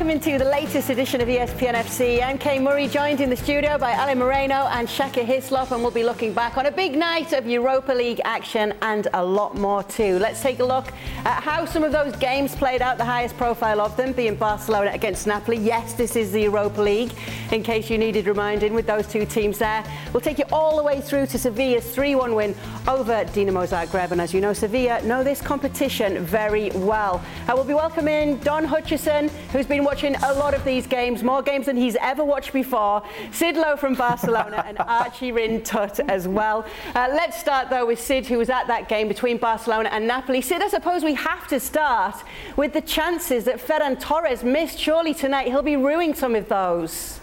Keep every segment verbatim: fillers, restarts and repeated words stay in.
welcome into the latest edition of E S P N F C. I'm Kay Murray, joined in the studio by Ali Moreno and Shaka Hislop, and we'll be looking back on a big night of Europa League action and a lot more too. Let's take a look at how some of those games played out, the highest profile of them being Barcelona against Napoli. Yes, this is the Europa League, in case you needed reminding, with those two teams there. We'll take you all the way through to Sevilla's three one win over Dinamo Zagreb, and as you know, Sevilla know this competition very well. I will be welcoming Don Hutchison, who's been watching a lot of these games, more games than he's ever watched before, Sid Lowe from Barcelona, and Archie Rhin-Tutt as well. Uh, let's start though with Sid, who was at that game between Barcelona and Napoli. Sid, I suppose we have to start with the chances that Ferran Torres missed. Surely tonight he'll be ruining some of those.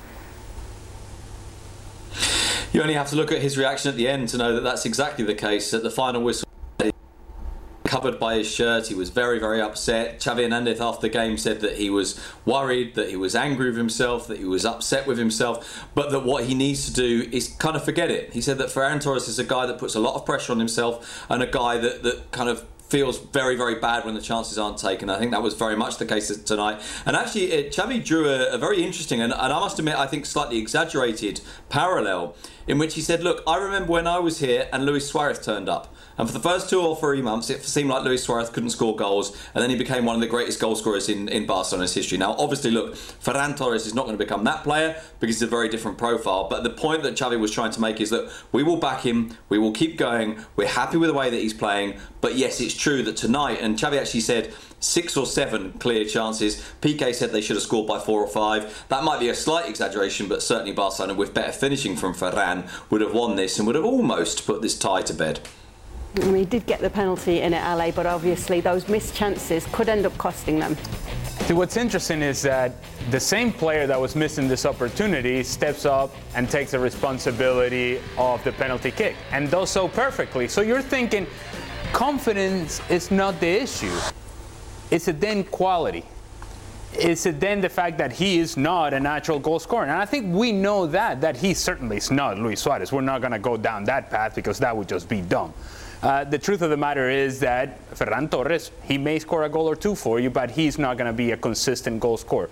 You only have to look at his reaction at the end to know that that's exactly the case. At the final whistle, covered by his shirt, he was very, very upset. Xavi Hernandez after the game said that he was worried, that he was angry with himself, that he was upset with himself, but that what he needs to do is kind of forget it. He said that Ferran Torres is a guy that puts a lot of pressure on himself and a guy that, that kind of feels very, very bad when the chances aren't taken. I think that was very much the case tonight. And actually, uh, Xavi drew a, a very interesting, and, and I must admit, I think slightly exaggerated parallel, in which he said, look, I remember when I was here and Luis Suarez turned up. And for the first two or three months, it seemed like Luis Suarez couldn't score goals, and then he became one of the greatest goal scorers in, in Barcelona's history. Now, obviously, look, Ferran Torres is not going to become that player because he's a very different profile. But the point that Xavi was trying to make is that we will back him, we will keep going, we're happy with the way that he's playing. But yes, it's true that tonight, and Xavi actually said six or seven clear chances. P K said they should have scored by four or five. That might be a slight exaggeration, but certainly Barcelona, with better finishing from Ferran, would have won this and would have almost put this tie to bed. I mean, he did get the penalty in at L A, but obviously those missed chances could end up costing them. See, what's interesting is that the same player that was missing this opportunity steps up and takes the responsibility of the penalty kick, and does so perfectly. So you're thinking confidence is not the issue. Is it then quality? Is it then the fact that he is not a natural goal scorer? And I think we know that, that he certainly is not Luis Suarez. We're not going to go down that path because that would just be dumb. Uh, the truth of the matter is that Ferran Torres, he may score a goal or two for you, but he's not going to be a consistent goal scorer.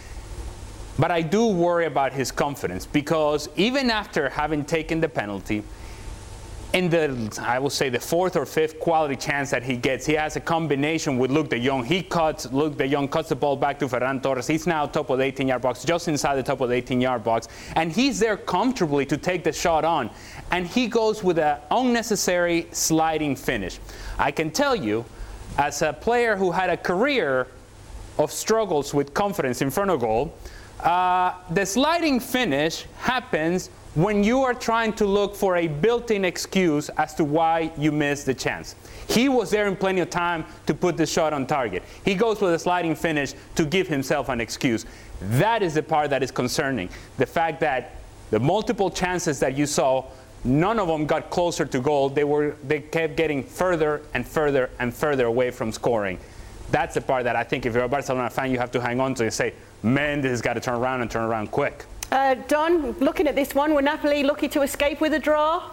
But I do worry about his confidence, because even after having taken the penalty, in the, I will say, the fourth or fifth quality chance that he gets, he has a combination with Luuk de Jong. He cuts, Luuk de Jong cuts the ball back to Ferran Torres. He's now top of the eighteen-yard box, just inside the top of the eighteen-yard box. And he's there comfortably to take the shot on. And he goes with an unnecessary sliding finish. I can tell you, as a player who had a career of struggles with confidence in front of goal, uh, the sliding finish happens when you are trying to look for a built-in excuse as to why you missed the chance. He was there in plenty of time to put the shot on target. He goes with a sliding finish to give himself an excuse. That is the part that is concerning. The fact that the multiple chances that you saw, none of them got closer to goal. They were, they kept getting further and further and further away from scoring. That's the part that I think if you're a Barcelona fan, you have to hang on to and say, man, this has got to turn around and turn around quick. Uh, Don, looking at this one, were Napoli lucky to escape with a draw?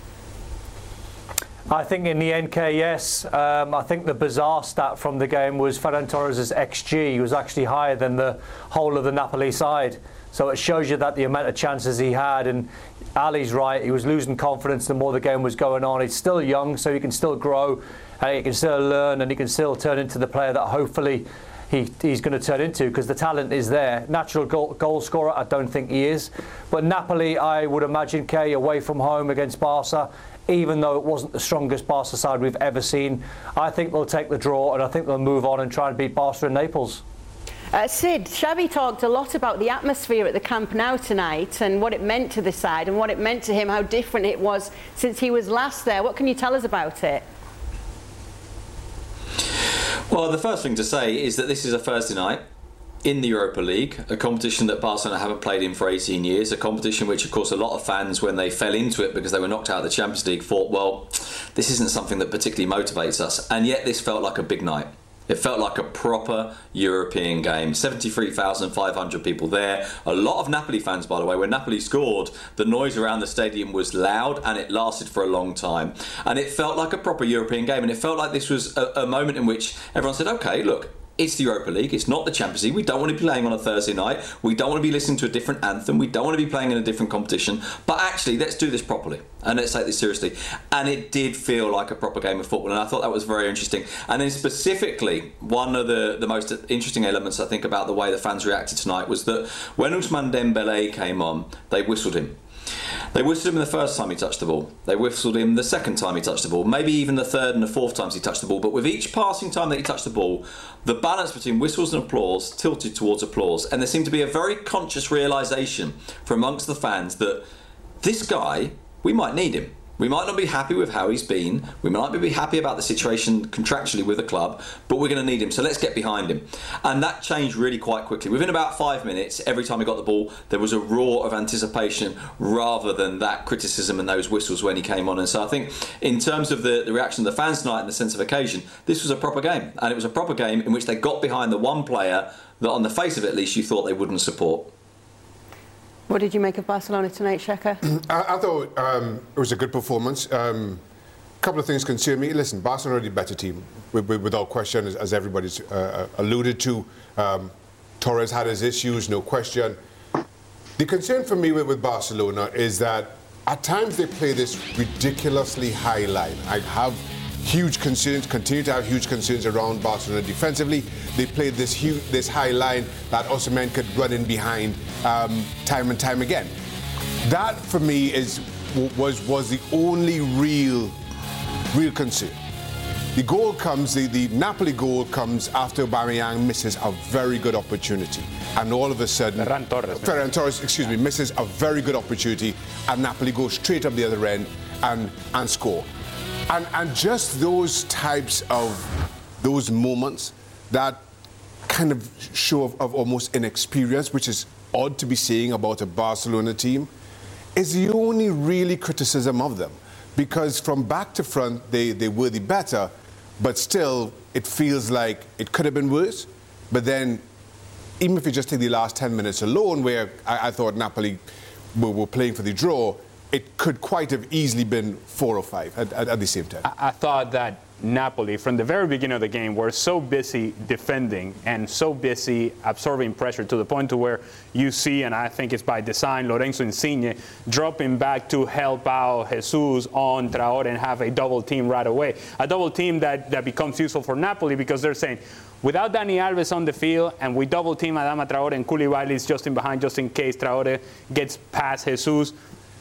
I think in the end, K, yes. Um, I think the bizarre stat from the game was Ferran Torres' X G was actually higher than the whole of the Napoli side. So it shows you that the amount of chances he had, and Ali's right, he was losing confidence the more the game was going on. He's still young, so he can still grow, and he can still learn, and he can still turn into the player that hopefully He, he's going to turn into, because the talent is there. Natural goal, goal scorer, I don't think he is. But Napoli, I would imagine, Kay, away from home against Barca, even though it wasn't the strongest Barca side we've ever seen, I think they'll take the draw, and I think they'll move on and try and beat Barca in Naples. Uh, Sid, Xavi talked a lot about the atmosphere at the Camp Nou tonight and what it meant to the side and what it meant to him, how different it was since he was last there. What can you tell us about it? Well, the first thing to say is that this is a Thursday night in the Europa League, a competition that Barcelona haven't played in for eighteen years, a competition which, of course, a lot of fans, when they fell into it because they were knocked out of the Champions League, thought, well, this isn't something that particularly motivates us. And yet this felt like a big night. It felt like a proper European game. seventy-three thousand five hundred people there. A lot of Napoli fans, by the way. When Napoli scored, the noise around the stadium was loud and it lasted for a long time. And it felt like a proper European game. And it felt like this was a, a moment in which everyone said, OK, look, It's the Europa League. It's not the Champions League. We don't want to be playing on a Thursday night. We don't want to be listening to a different anthem. We don't want to be playing in a different competition. But actually, let's do this properly and let's take this seriously. And it did feel like a proper game of football, and I thought that was very interesting. And then specifically, one of the, the most interesting elements, I think, about the way the fans reacted tonight was that when Ousmane Dembélé came on, they whistled him. They whistled him the first time he touched the ball. They whistled him the second time he touched the ball. Maybe even the third and the fourth times he touched the ball. But with each passing time that he touched the ball, the balance between whistles and applause tilted towards applause. And there seemed to be a very conscious realisation from amongst the fans that this guy, we might need him. We might not be happy with how he's been. We might not be happy about the situation contractually with the club, but we're going to need him. So let's get behind him. And that changed really quite quickly. Within about five minutes, every time he got the ball, there was a roar of anticipation rather than that criticism and those whistles when he came on. And so I think in terms of the, the reaction of the fans tonight and the sense of occasion, this was a proper game. And it was a proper game in which they got behind the one player that on the face of it at least you thought they wouldn't support. What did you make of Barcelona tonight, Shaka? I, I thought um, it was a good performance. A um, couple of things concern me. Listen, Barcelona are the better team, without question, as, as everybody's uh, alluded to. Um, Torres had his issues, no question. The concern for me with, with Barcelona is that at times they play this ridiculously high line. I have huge concerns, continue to have huge concerns around Barcelona defensively. They played this huge, this high line that Osimhen could run in behind um, time and time again. That for me is was was the only real real concern. The goal comes, the, the Napoli goal comes after Aubameyang misses a very good opportunity, and all of a sudden Ferran Torres, Ferran Torres, excuse me, misses a very good opportunity, and Napoli goes straight up the other end and and score. And, and just those types of, those moments, that kind of show of, of almost inexperience, which is odd to be saying about a Barcelona team, is the only really criticism of them. Because from back to front, they, they were the better, but still, it feels like it could have been worse. But then, even if you just take the last ten minutes alone, where I, I thought Napoli were, were playing for the draw, it could quite have easily been four or five at, at, at the same time. I, I thought that Napoli, from the very beginning of the game, were so busy defending and so busy absorbing pressure to the point to where you see, and I think it's by design, Lorenzo Insigne dropping back to help out Jesus on Traore and have a double team right away. A double team that, that becomes useful for Napoli because they're saying, without Dani Alves on the field and we double team Adama Traore and Koulibaly is just in behind just in case Traore gets past Jesus.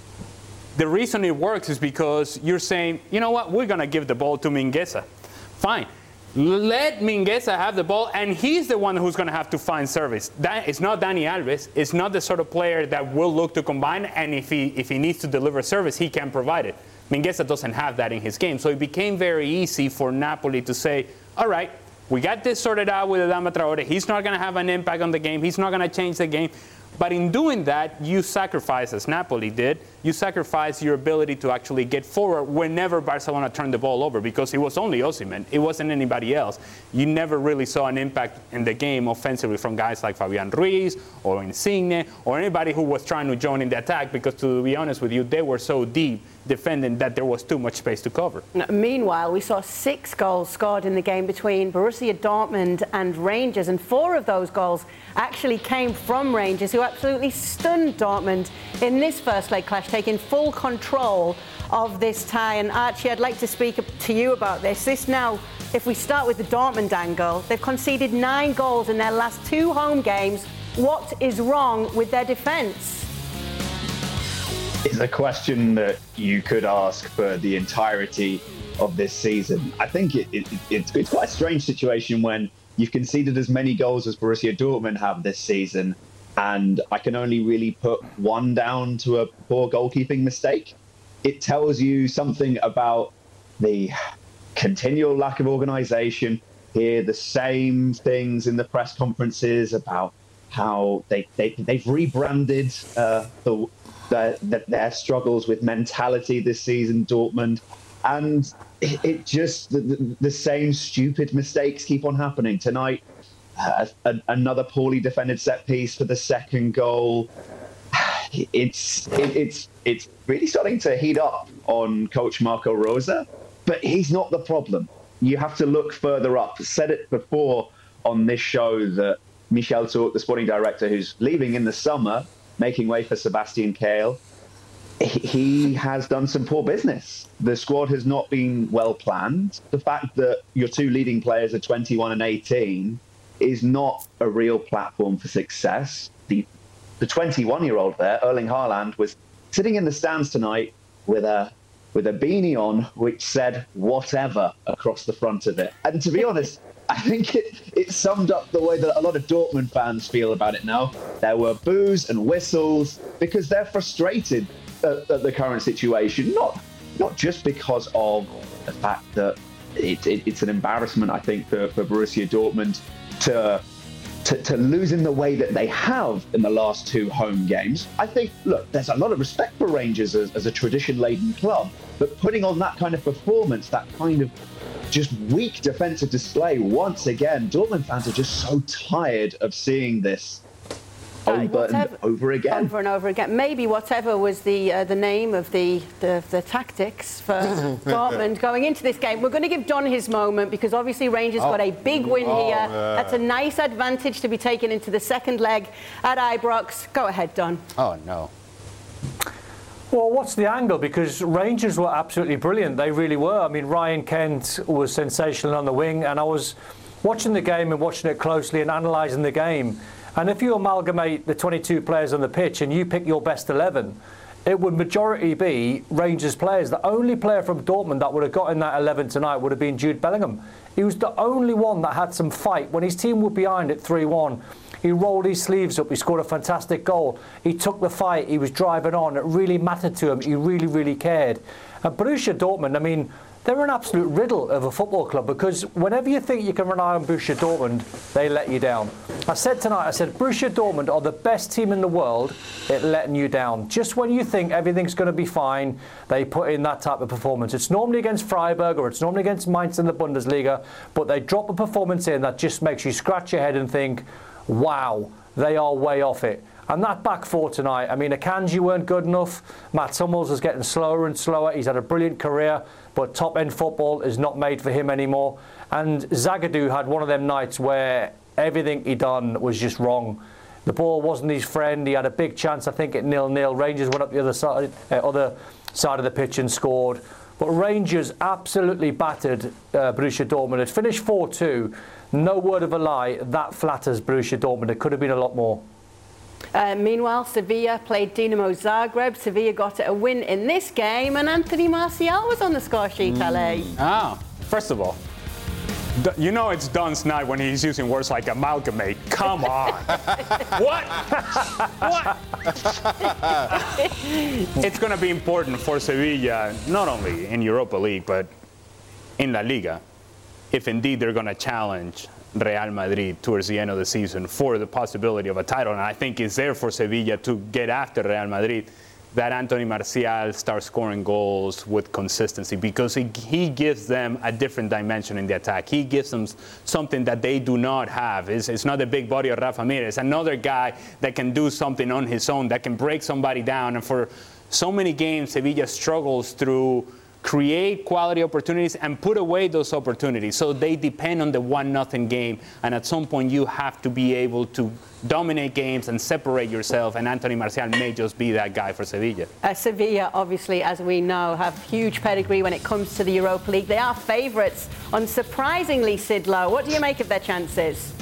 The reason it works is because you're saying, you know what, we're going to give the ball to Mingueza. Fine. Let Mingueza have the ball, and he's the one who's going to have to find service. That, it's not Dani Alves. It's not the sort of player that will look to combine, and if he, if he needs to deliver service, he can provide it. Mingueza doesn't have that in his game. So it became very easy for Napoli to say, all right, we got this sorted out with Adama Traore. He's not going to have an impact on the game. He's not going to change the game. But in doing that, you sacrifice, as Napoli did, you sacrifice your ability to actually get forward whenever Barcelona turned the ball over, because it was only Osimhen. It wasn't anybody else. You never really saw an impact in the game offensively from guys like Fabian Ruiz or Insigne or anybody who was trying to join in the attack, because to be honest with you, they were so deep defending that there was too much space to cover. Now, meanwhile, we saw six goals scored in the game between Borussia Dortmund and Rangers, and four of those goals actually came from Rangers, who absolutely stunned Dortmund in this first leg clash, taking full control of this tie. And Archie, I'd like to speak to you about this. This now, if we start with the Dortmund angle, they've conceded nine goals in their last two home games. What is wrong with their defence? It's a question that you could ask for the entirety of this season. I think it, it, it, it's quite a strange situation when you've conceded as many goals as Borussia Dortmund have this season, and I can only really put one down to a poor goalkeeping mistake. It tells you something about the continual lack of organisation. Hear the same things in the press conferences about how they, they, they've rebranded uh, the Their, their struggles with mentality this season, Dortmund, and it, it just the, the same stupid mistakes keep on happening. Tonight, uh, a, another poorly defended set piece for the second goal. It's it, it's it's really starting to heat up on Coach Marco Rose, but he's not the problem. You have to look further up. I said it before on this show that Michel Touré, the sporting director, who's leaving in the summer, making way for Sebastian Kehl, he has done some poor business. The squad has not been well planned. The fact that your two leading players are twenty-one and eighteen is not a real platform for success. The the twenty-one-year-old there, Erling Haaland, was sitting in the stands tonight with a with a beanie on which said "whatever" across the front of it. And to be honest, I think it, it summed up the way that a lot of Dortmund fans feel about it now. There were boos and whistles because they're frustrated at, at the current situation, not not just because of the fact that it, it, it's an embarrassment, I think, for, for Borussia Dortmund to, to to lose in the way that they have in the last two home games. I think, look, there's a lot of respect for Rangers as, as a tradition-laden club, but putting on that kind of performance, that kind of just weak defensive display once again, Dortmund fans are just so tired of seeing this over whatever, and over again. Over and over again. Maybe whatever was the uh, the name of the, the, the tactics for Dortmund going into this game. We're going to give Don his moment because obviously Rangers oh. got a big win oh, here. Yeah. That's a nice advantage to be taken into the second leg at Ibrox. Go ahead, Don. Oh, no. Well, what's the angle? Because Rangers were absolutely brilliant. They really were. I mean, Ryan Kent was sensational on the wing, and I was watching the game and watching it closely and analysing the game. And if you amalgamate the twenty-two players on the pitch and you pick your best eleven, it would majority be Rangers players. The only player from Dortmund that would have got in that eleven tonight would have been Jude Bellingham. He was the only one that had some fight. When his team were behind at three one, he rolled his sleeves up. He scored a fantastic goal. He took the fight. He was driving on. It really mattered to him. He really, really cared. And Borussia Dortmund, I mean, they're an absolute riddle of a football club because whenever you think you can rely on Borussia Dortmund, they let you down. I said tonight, I said, Borussia Dortmund are the best team in the world at letting you down. Just when you think everything's going to be fine, they put in that type of performance. It's normally against Freiburg or it's normally against Mainz in the Bundesliga, but they drop a performance in that just makes you scratch your head and think, wow, they are way off it. And that back four tonight, I mean, Akanji weren't good enough. Mats Hummels is getting slower and slower. He's had a brilliant career, but top-end football is not made for him anymore. And Zagadou had one of them nights where everything he done was just wrong. The ball wasn't his friend. He had a big chance, I think, at nil-nil. Rangers went up the other side, uh, other side of the pitch and scored. But Rangers absolutely battered uh, Borussia Dortmund. It finished four two. No word of a lie, that flatters Borussia Dortmund. It could have been a lot more. Uh, meanwhile, Sevilla played Dinamo Zagreb. Sevilla got a win in this game, and Anthony Martial was on the score sheet, mm. L A. Ah, first of all, you know it's Don's night when he's using words like amalgamate. Come on. What? What? It's going to be important for Sevilla, not only in Europa League, but in La Liga, if indeed they're going to challenge Real Madrid towards the end of the season for the possibility of a title. And I think it's there for Sevilla to get after Real Madrid that Anthony Martial starts scoring goals with consistency because he, he gives them a different dimension in the attack. He gives them something that they do not have. It's, it's not the big body of Rafa Mir. It's another guy that can do something on his own, that can break somebody down. And for so many games, Sevilla struggles through create quality opportunities and put away those opportunities. So they depend on the one nothing game. And at some point, you have to be able to dominate games and separate yourself. And Anthony Martial may just be that guy for Sevilla. Uh, Sevilla, obviously, as we know, have huge pedigree when it comes to the Europa League. They are favourites, unsurprisingly, Sid Lowe. What do you make of their chances?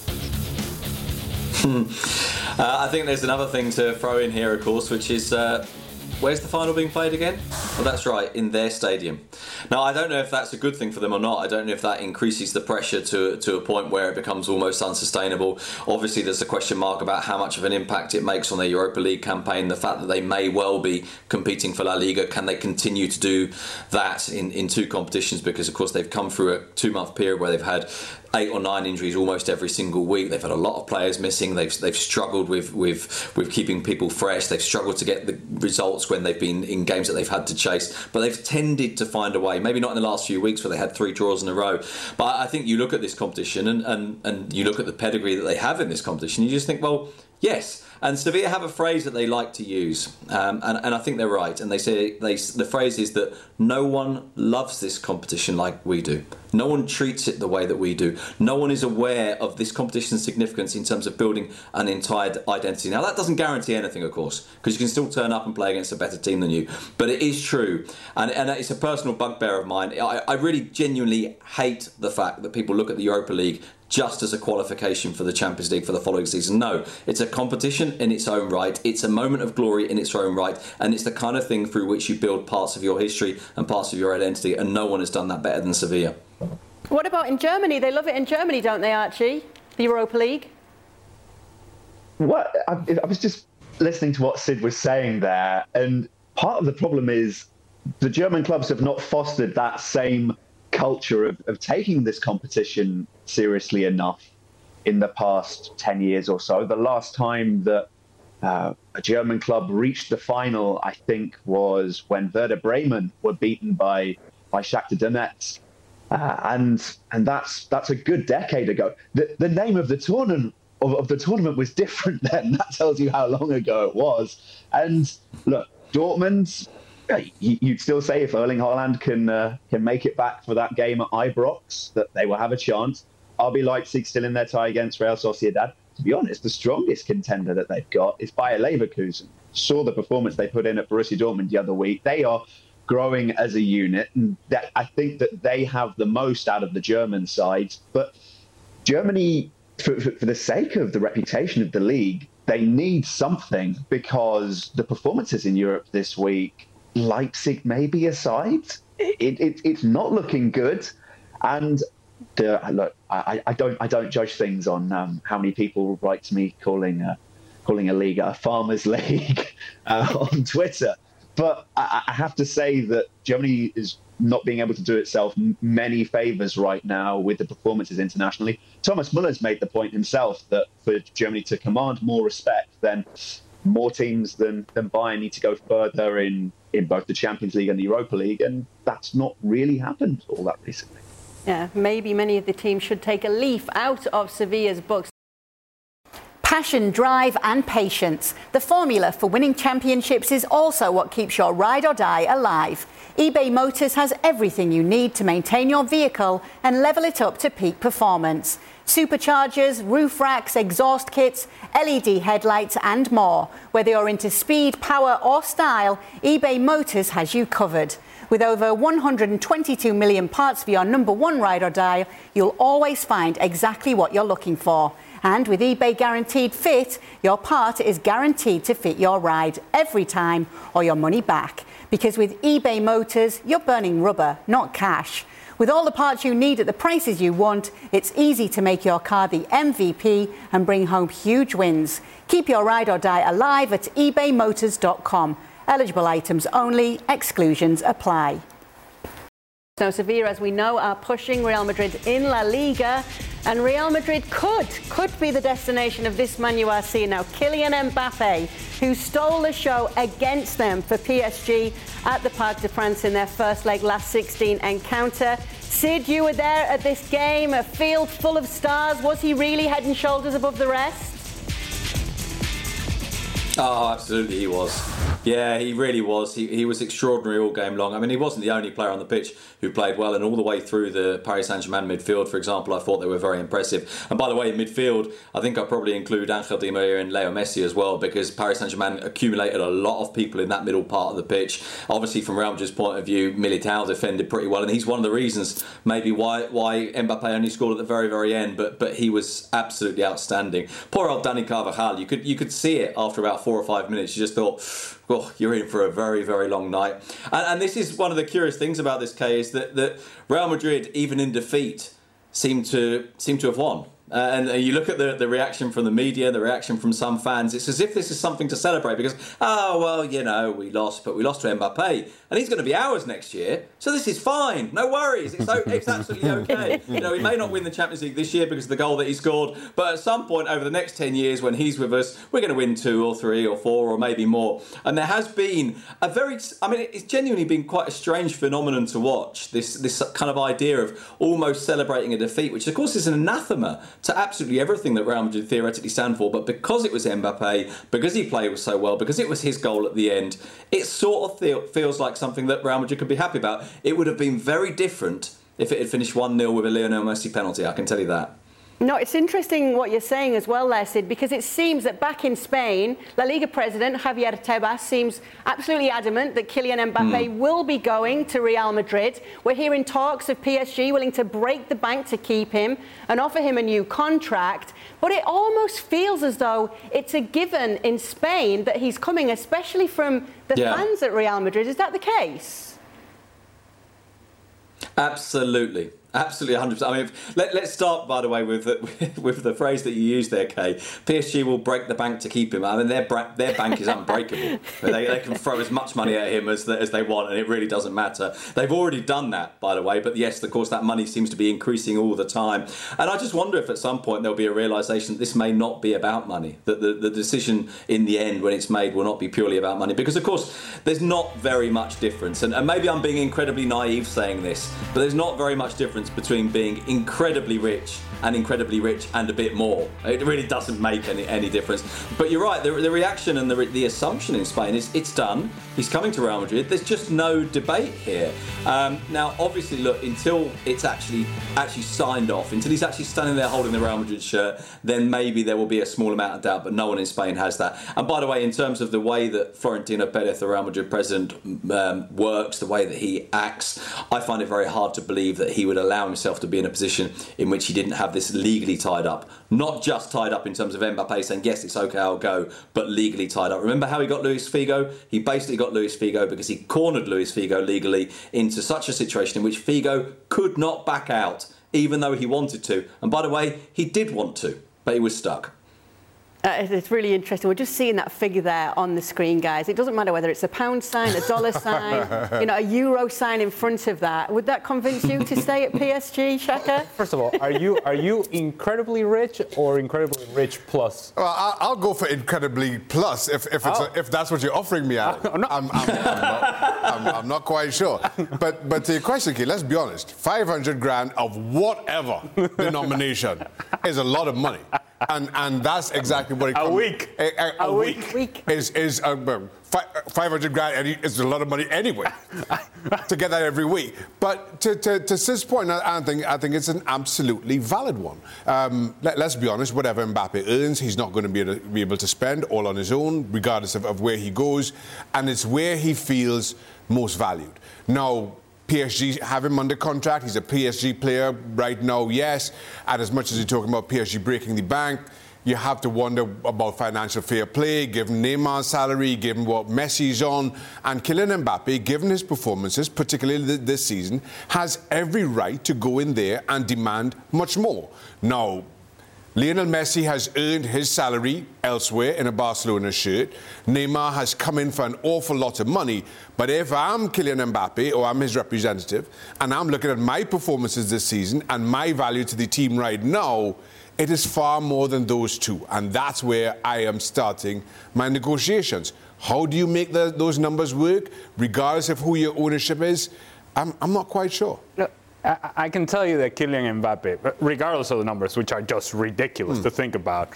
uh, I think there's another thing to throw in here, of course, which is... Uh, Where's the final being played again? Oh, that's right, in their stadium. Now, I don't know if that's a good thing for them or not. I don't know if that increases the pressure to, to a point where it becomes almost unsustainable. Obviously, there's a question mark about how much of an impact it makes on their Europa League campaign, the fact that they may well be competing for La Liga. Can they continue to do that in, in two competitions? Because, of course, they've come through a two-month period where they've had eight or nine injuries almost every single week. They've had a lot of players missing. They've they've struggled with with with keeping people fresh. They've struggled to get the results when they've been in games that they've had to chase. But they've tended to find a way. Maybe not in the last few weeks where they had three draws in a row. But I think you look at this competition and and, and you look at the pedigree that they have in this competition. You just think, well, yes, And Sevilla have a phrase that they like to use, um, and, and I think they're right. And they say they the phrase is that no one loves this competition like we do. No one treats it the way that we do. No one is aware of this competition's significance in terms of building an entire identity. Now, that doesn't guarantee anything, of course, because you can still turn up and play against a better team than you. But it is true, and, and it's a personal bugbear of mine. I, I really genuinely hate the fact that people look at the Europa League just as a qualification for the Champions League for the following season. No, it's a competition in its own right. It's a moment of glory in its own right. And it's the kind of thing through which you build parts of your history and parts of your identity. And no one has done that better than Sevilla. What about in Germany? They love it in Germany, don't they, Archie? The Europa League? What? I, I was just listening to what Sid was saying there. And part of the problem is the German clubs have not fostered that same culture of, of taking this competition seriously enough in the past ten years or so. The last time that uh, a German club reached the final, I think, was when Werder Bremen were beaten by by Shakhtar Donetsk, uh, and and that's that's a good decade ago. The the name of the tournament of, of the tournament was different then. That tells you how long ago it was. And look, Dortmund. You'd still say if Erling Haaland can uh, can make it back for that game at Ibrox, that they will have a chance. R B Leipzig still in their tie against Real Sociedad. To be honest, the strongest contender that they've got is Bayer Leverkusen. Saw the performance they put in at Borussia Dortmund the other week. They are growing as a unit, and that, I think that they have the most out of the German side. But Germany, for, for, for the sake of the reputation of the league, they need something, because the performances in Europe this week, Leipzig maybe aside, it, it, it's not looking good. And the, look, I, I don't I don't judge things on um, how many people write to me calling a, calling a league a farmers' league uh, on Twitter. But I, I have to say that Germany is not being able to do itself many favours right now with the performances internationally. Thomas Muller's made the point himself that for Germany to command more respect, then more teams than, than Bayern need to go further in, in both the Champions League and the Europa League, and that's not really happened all that recently. Yeah, maybe many of the teams should take a leaf out of Sevilla's books. Passion, drive and patience. The formula for winning championships is also what keeps your ride or die alive. eBay Motors has everything you need to maintain your vehicle and level it up to peak performance. Superchargers, roof racks, exhaust kits, L E D headlights and more. Whether you're into speed, power or style, eBay Motors has you covered. With over one hundred twenty-two million parts for your number one ride or die, you'll always find exactly what you're looking for. And with eBay Guaranteed Fit, your part is guaranteed to fit your ride every time or your money back. Because with eBay Motors, you're burning rubber, not cash. With all the parts you need at the prices you want, it's easy to make your car the M V P and bring home huge wins. Keep your ride or die alive at ebay motors dot com. Eligible items only, exclusions apply. Now, Sevilla, as we know, are pushing Real Madrid in La Liga, and Real Madrid could, could be the destination of this man you are seeing now, Kylian Mbappe, who stole the show against them for P S G at the Parc de France in their first leg last sixteen encounter. Sid, you were there at this game, a field full of stars. Was he really head and shoulders above the rest? Oh, absolutely he was. Yeah, he really was. He, he was extraordinary all game long. I mean, he wasn't the only player on the pitch who played well, and all the way through the Paris Saint-Germain midfield, for example, I thought they were very impressive. And by the way, in midfield, I think I probably include Angel Di Maria and Leo Messi as well, because Paris Saint-Germain accumulated a lot of people in that middle part of the pitch. Obviously, from Real Madrid's point of view, Militao defended pretty well, and he's one of the reasons maybe why why Mbappe only scored at the very, very end, but but he was absolutely outstanding. Poor old Dani Carvajal, you could you could see it after about four or five minutes. You just thought, well, you're in for a very, very long night. And, and this is one of the curious things about this, Kay, is that, that Real Madrid, even in defeat, seem to seem to have won. Uh, and uh, you look at the, the reaction from the media, the reaction from some fans, it's as if this is something to celebrate because, oh, well, you know, we lost, but we lost to Mbappe. And he's going to be ours next year. So this is fine. No worries. It's, it's absolutely okay. You know, he may not win the Champions League this year because of the goal that he scored. But at some point over the next ten years when he's with us, we're going to win two or three or four or maybe more. And there has been a very, I mean, it's genuinely been quite a strange phenomenon to watch. This, this kind of idea of almost celebrating a defeat, which of course is an anathema to absolutely everything that Real Madrid theoretically stand for. But because it was Mbappe, because he played so well, because it was his goal at the end, it sort of feel, feels like something that Real Madrid could be happy about. It would have been very different if it had finished one nil with a Lionel Messi penalty, I can tell you that. No, it's interesting what you're saying as well there, Sid, because it seems that back in Spain, La Liga president Javier Tebas seems absolutely adamant that Kylian Mbappe mm. will be going to Real Madrid. We're hearing talks of P S G willing to break the bank to keep him and offer him a new contract. But it almost feels as though it's a given in Spain that he's coming, especially from the yeah. fans at Real Madrid. Is that the case? Absolutely. Absolutely, one hundred percent. I mean, let, let's start, by the way, with the, with the phrase that you used there, Kay. P S G will break the bank to keep him. I mean, their their bank is unbreakable. they, they can throw as much money at him as, as they want, and it really doesn't matter. They've already done that, by the way, but yes, of course, that money seems to be increasing all the time. And I just wonder if at some point there'll be a realisation that this may not be about money, that the, the decision in the end, when it's made, will not be purely about money. Because, of course, there's not very much difference. And, and maybe I'm being incredibly naive saying this, but there's not very much difference between being incredibly rich and incredibly rich and a bit more. It really doesn't make any, any difference. But you're right, the, the reaction and the, the assumption in Spain is it's done. He's coming to Real Madrid. There's just no debate here. Um, now, obviously, look, until it's actually actually signed off, until he's actually standing there holding the Real Madrid shirt, then maybe there will be a small amount of doubt, but no one in Spain has that. And by the way, in terms of the way that Florentino Perez, the Real Madrid president, um, works, the way that he acts, I find it very hard to believe that he would allow himself to be in a position in which he didn't have this legally tied up. Not just tied up in terms of Mbappe saying, yes, it's okay, I'll go, but legally tied up. Remember how he got Luis Figo? He basically got Luis Figo because he cornered Luis Figo legally into such a situation in which Figo could not back out, even though he wanted to. And by the way, he did want to, but he was stuck. Uh, it's really interesting. We're just seeing that figure there on the screen, guys. It doesn't matter whether it's a pound sign, a dollar sign, you know, a euro sign in front of that. Would that convince you to stay at P S G, Shaka? First of all, are you are you incredibly rich or incredibly rich plus? Well, I'll go for incredibly plus if if, it's oh. a, if that's what you're offering me, Alan. Uh, no. I'm, I'm, I'm, not, I'm, I'm not quite sure. But but to your question, Key, let's be honest. five hundred grand of whatever denomination is a lot of money. And and that's exactly what it comes. A week. A, a, a, a week, week is is uh, five hundred grand. It's a lot of money anyway to get that every week. But to to, to Sid's point, I, I think I think it's an absolutely valid one. Um, let, let's be honest. Whatever Mbappe earns, he's not going to be able to, be able to spend all on his own, regardless of, of where he goes. And it's where he feels most valued. Now, P S G have him under contract. He's a P S G player right now, yes. And as much as you're talking about P S G breaking the bank, you have to wonder about financial fair play, given Neymar's salary, given what Messi's on. And Kylian Mbappe, given his performances, particularly this season, has every right to go in there and demand much more. Now, Lionel Messi has earned his salary elsewhere in a Barcelona shirt. Neymar has come in for an awful lot of money. But if I'm Kylian Mbappe or I'm his representative and I'm looking at my performances this season and my value to the team right now, it is far more than those two. And that's where I am starting my negotiations. How do you make the, those numbers work, regardless of who your ownership is? I'm, I'm not quite sure. No. I can tell you that Kylian Mbappe, regardless of the numbers, which are just ridiculous mm. to think about,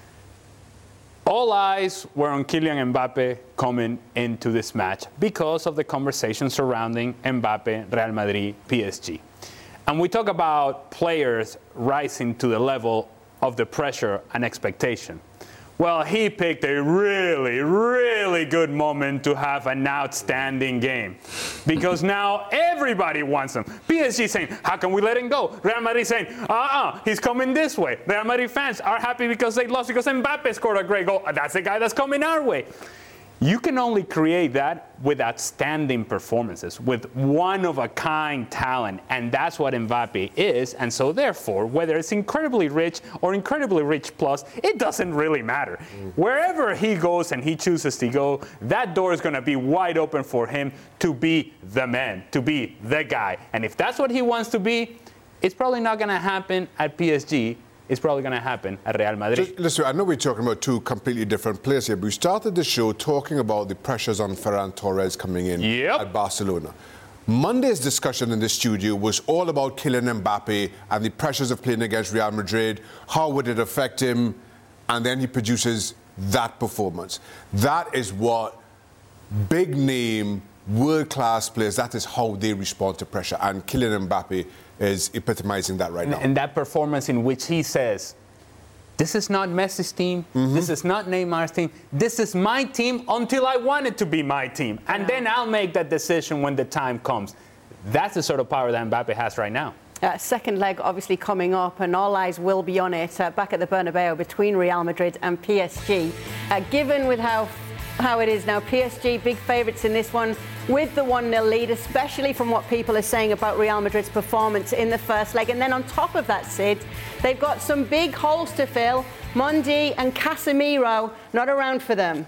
all eyes were on Kylian Mbappe coming into this match because of the conversation surrounding Mbappe, Real Madrid, P S G. And we talk about players rising to the level of the pressure and expectation. Well, he picked a really, really good moment to have an outstanding game. Because now everybody wants him. P S G saying, how can we let him go? Real Madrid saying, uh-uh, he's coming this way. Real Madrid fans are happy because they lost because Mbappe scored a great goal. That's the guy that's coming our way. You can only create that with outstanding performances, with one-of-a-kind talent, and that's what Mbappe is. And so, therefore, whether it's incredibly rich or incredibly rich plus, it doesn't really matter. Mm. Wherever he goes and he chooses to go, that door is going to be wide open for him to be the man, to be the guy. And if that's what he wants to be, it's probably not going to happen at P S G. It's probably going to happen at Real Madrid. Just, listen, I know we're talking about two completely different players here, but we started the show talking about the pressures on Ferran Torres coming in yep. at Barcelona. Monday's discussion in the studio was all about Kylian Mbappe and the pressures of playing against Real Madrid. How would it affect him? And then he produces that performance. That is what big name, world-class players, that is how they respond to pressure. And Kylian Mbappe is epitomizing that right and, now. And that performance in which he says, this is not Messi's team, mm-hmm. this is not Neymar's team, this is my team until I want it to be my team. And then I'll make that decision when the time comes. That's the sort of power that Mbappe has right now. Uh, second leg obviously coming up, and all eyes will be on it uh, back at the Bernabeu between Real Madrid and P S G. Uh, given with how how it is now, P S G big favourites in this one with the one nil lead, especially from what people are saying about Real Madrid's performance in the first leg. And then on top of that, Sid, they've got some big holes to fill. Mendy and Casemiro not around for them.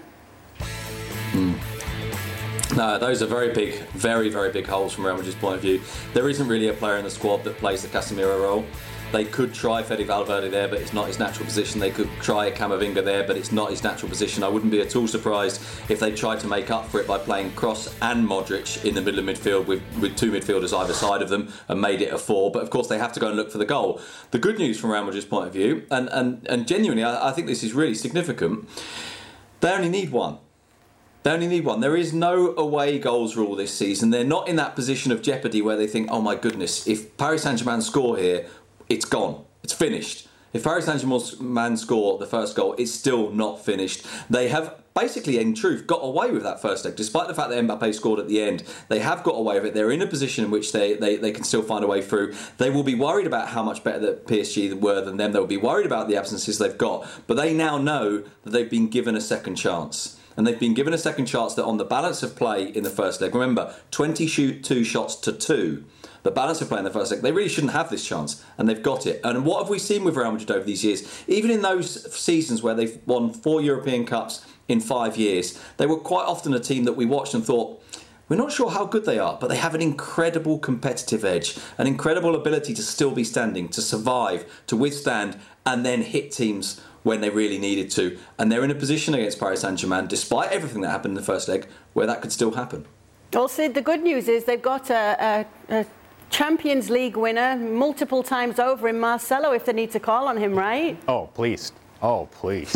Mm. No, those are very big, very, very big holes from Real Madrid's point of view. There isn't really a player in the squad that plays the Casemiro role. They could try Fede Valverde there, but it's not his natural position. They could try Camavinga there, but it's not his natural position. I wouldn't be at all surprised if they tried to make up for it by playing Kroos and Modric in the middle of midfield with, with two midfielders either side of them and made it a four. But of course, they have to go and look for the goal. The good news from Real Madrid's point of view, and, and, and genuinely, I, I think this is really significant, they only need one. They only need one. There is no away goals rule this season. They're not in that position of jeopardy where they think, oh my goodness, if Paris Saint-Germain score here, it's gone. It's finished. If Paris Saint-Germain score the first goal, it's still not finished. They have basically, in truth, got away with that first leg. Despite the fact that Mbappe scored at the end, they have got away with it. They're in a position in which they, they, they can still find a way through. They will be worried about how much better the P S G were than them. They'll be worried about the absences they've got. But they now know that they've been given a second chance. And they've been given a second chance that on the balance of play in the first leg, remember, twenty-two shots to two. The balance of play in the first leg, they really shouldn't have this chance, and they've got it. And what have we seen with Real Madrid over these years? Even in those seasons where they've won four European Cups in five years, they were quite often a team that we watched and thought, we're not sure how good they are, but they have an incredible competitive edge, an incredible ability to still be standing, to survive, to withstand, and then hit teams when they really needed to. And they're in a position against Paris Saint-Germain, despite everything that happened in the first leg, where that could still happen. Well, Sid, the good news is they've got a, a, a Champions League winner multiple times over in Marcelo if they need to call on him, right? Oh, please. Oh, please.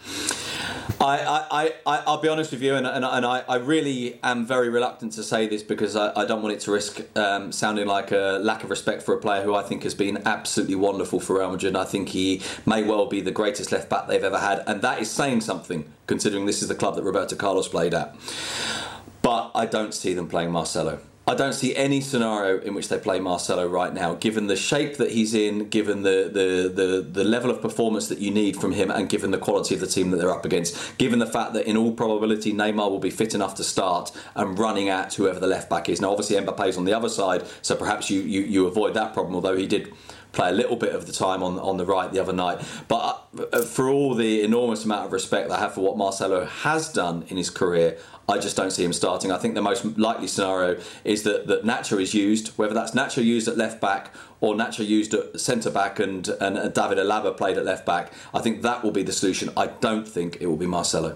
I, I, I, I'll be honest with you, and, and, and I, I really am very reluctant to say this because I, I don't want it to risk um, sounding like a lack of respect for a player who I think has been absolutely wonderful for Real Madrid. I think he may well be the greatest left back they've ever had, and that is saying something, considering this is the club that Roberto Carlos played at. But I don't see them playing Marcelo. I don't see any scenario in which they play Marcelo right now, given the shape that he's in, given the, the, the, the level of performance that you need from him, and given the quality of the team that they're up against, given the fact that in all probability Neymar will be fit enough to start and running at whoever the left back is. Now obviously Mbappe's on the other side, so perhaps you, you, you avoid that problem, although he did play a little bit of the time on, on the right the other night. But for all the enormous amount of respect that I have for what Marcelo has done in his career, I just don't see him starting. I think the most likely scenario is that, that Nacho is used, whether that's Nacho used at left back or Nacho used at centre back and, and, and David Alaba played at left back. I think that will be the solution. I don't think it will be Marcelo.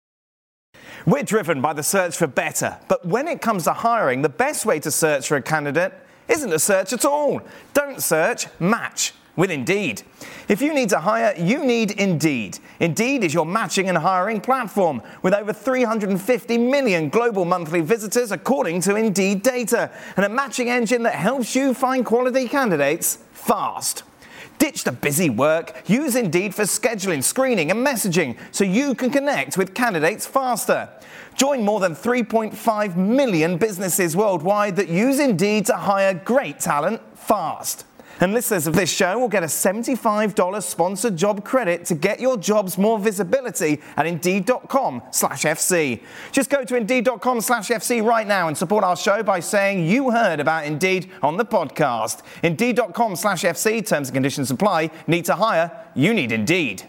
We're driven by the search for better, but when it comes to hiring, the best way to search for a candidate isn't to search at all. Don't search, match with Indeed. If you need to hire, you need Indeed. Indeed is your matching and hiring platform with over three hundred fifty million global monthly visitors according to Indeed data, and a matching engine that helps you find quality candidates fast. Ditch the busy work. Use Indeed for scheduling, screening and messaging so you can connect with candidates faster. Join more than three point five million businesses worldwide that use Indeed to hire great talent fast. And listeners of this show will get a seventy-five dollars sponsored job credit to get your jobs more visibility at Indeed.com slash FC. Just go to Indeed.com slash FC right now and support our show by saying you heard about Indeed on the podcast. Indeed.com slash FC, terms and conditions apply. Need to hire? You need Indeed.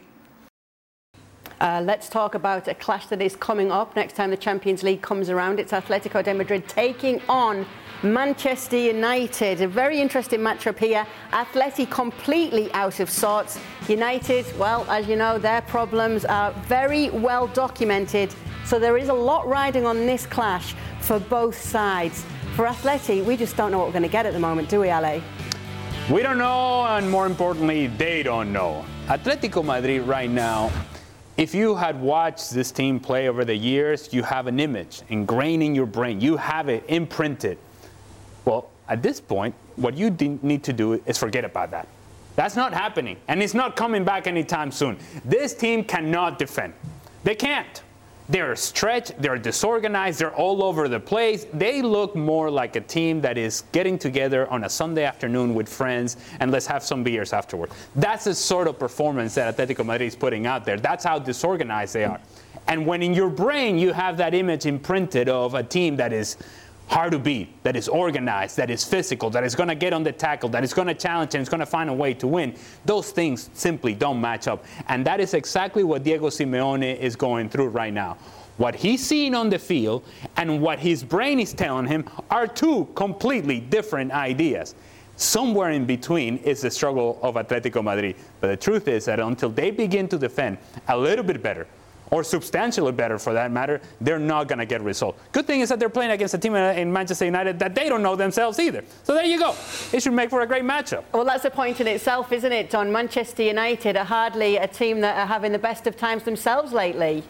Uh, let's talk about a clash that is coming up next time the Champions League comes around. It's Atletico de Madrid taking on Manchester United. A very interesting matchup here. Atleti completely out of sorts. United, well, as you know, their problems are very well documented. So there is a lot riding on this clash for both sides. for Atleti, we just don't know what we're going to get at the moment, do we, Ale? We don't know, and more importantly, they don't know. Atletico Madrid right now, if you had watched this team play over the years, you have an image ingrained in your brain. You have it imprinted. Well, at this point, what you need to do is forget about that. That's not happening, and it's not coming back anytime soon. This team cannot defend. They can't. They're stretched, they're disorganized, they're all over the place. They look more like a team that is getting together on a Sunday afternoon with friends and let's have some beers afterward. That's the sort of performance that Atletico Madrid is putting out there. That's how disorganized they are. And when in your brain you have that image imprinted of a team that is hard to beat, that is organized, that is physical, that is going to get on the tackle, that is going to challenge and is going to find a way to win, those things simply don't match up. And that is exactly what Diego Simeone is going through right now. What he's seeing on the field and what his brain is telling him are two completely different ideas. Somewhere in between is the struggle of Atletico Madrid. But the truth is that until they begin to defend a little bit better, or substantially better for that matter, they're not going to get results. Good thing is that they're playing against a team in Manchester United that they don't know themselves either. So there you go. It should make for a great matchup. Well, that's a point in itself, isn't it, Don? Manchester United are hardly a team that are having the best of times themselves lately.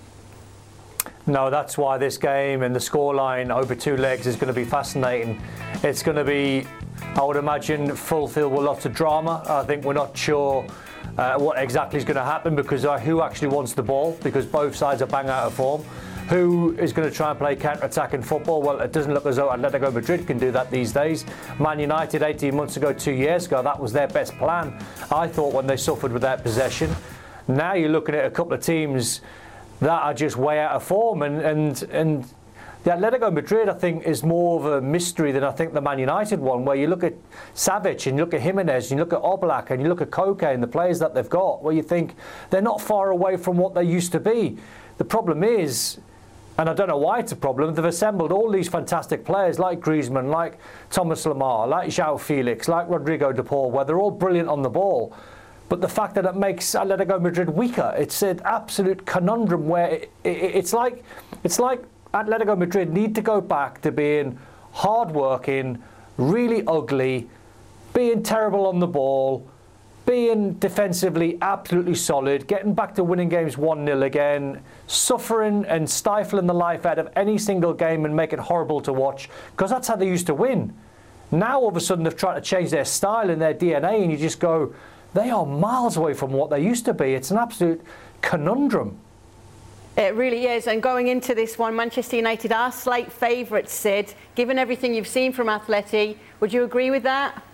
No, that's why this game and the scoreline over two legs is going to be fascinating. It's going to be, I would imagine, fulfilled with lots of drama. I think we're not sure Uh, what exactly is going to happen because uh, who actually wants the ball, because both sides are bang out of form. Who is going to try and play counter-attacking football? Well, it doesn't look as though Atletico Madrid can do that these days. Man United eighteen months ago, two years ago, that was their best plan, I thought, when they suffered with that possession. Now you're looking at a couple of teams that are just way out of form, and and and the Atletico Madrid, I think, is more of a mystery than I think the Man United one, where you look at Savic and you look at Jimenez and you look at Oblak and you look at Koke and the players that they've got, where you think they're not far away from what they used to be. The problem is, and I don't know why it's a problem, they've assembled all these fantastic players like Griezmann, like Thomas Lemar, like João Felix, like Rodrigo de Paul, where they're all brilliant on the ball. But the fact that it makes Atletico Madrid weaker, it's an absolute conundrum where it, it, it's like it's like Atletico Madrid need to go back to being hard-working, really ugly, being terrible on the ball, being defensively absolutely solid, getting back to winning games one nil again, suffering and stifling the life out of any single game and make it horrible to watch, because that's how they used to win. Now all of a sudden they've tried to change their style and their D N A, and you just go, they are miles away from what they used to be. It's an absolute conundrum. It really is, and going into this one, Manchester United are slight favourites, Sid. Given everything you've seen from Atleti, would you agree with that?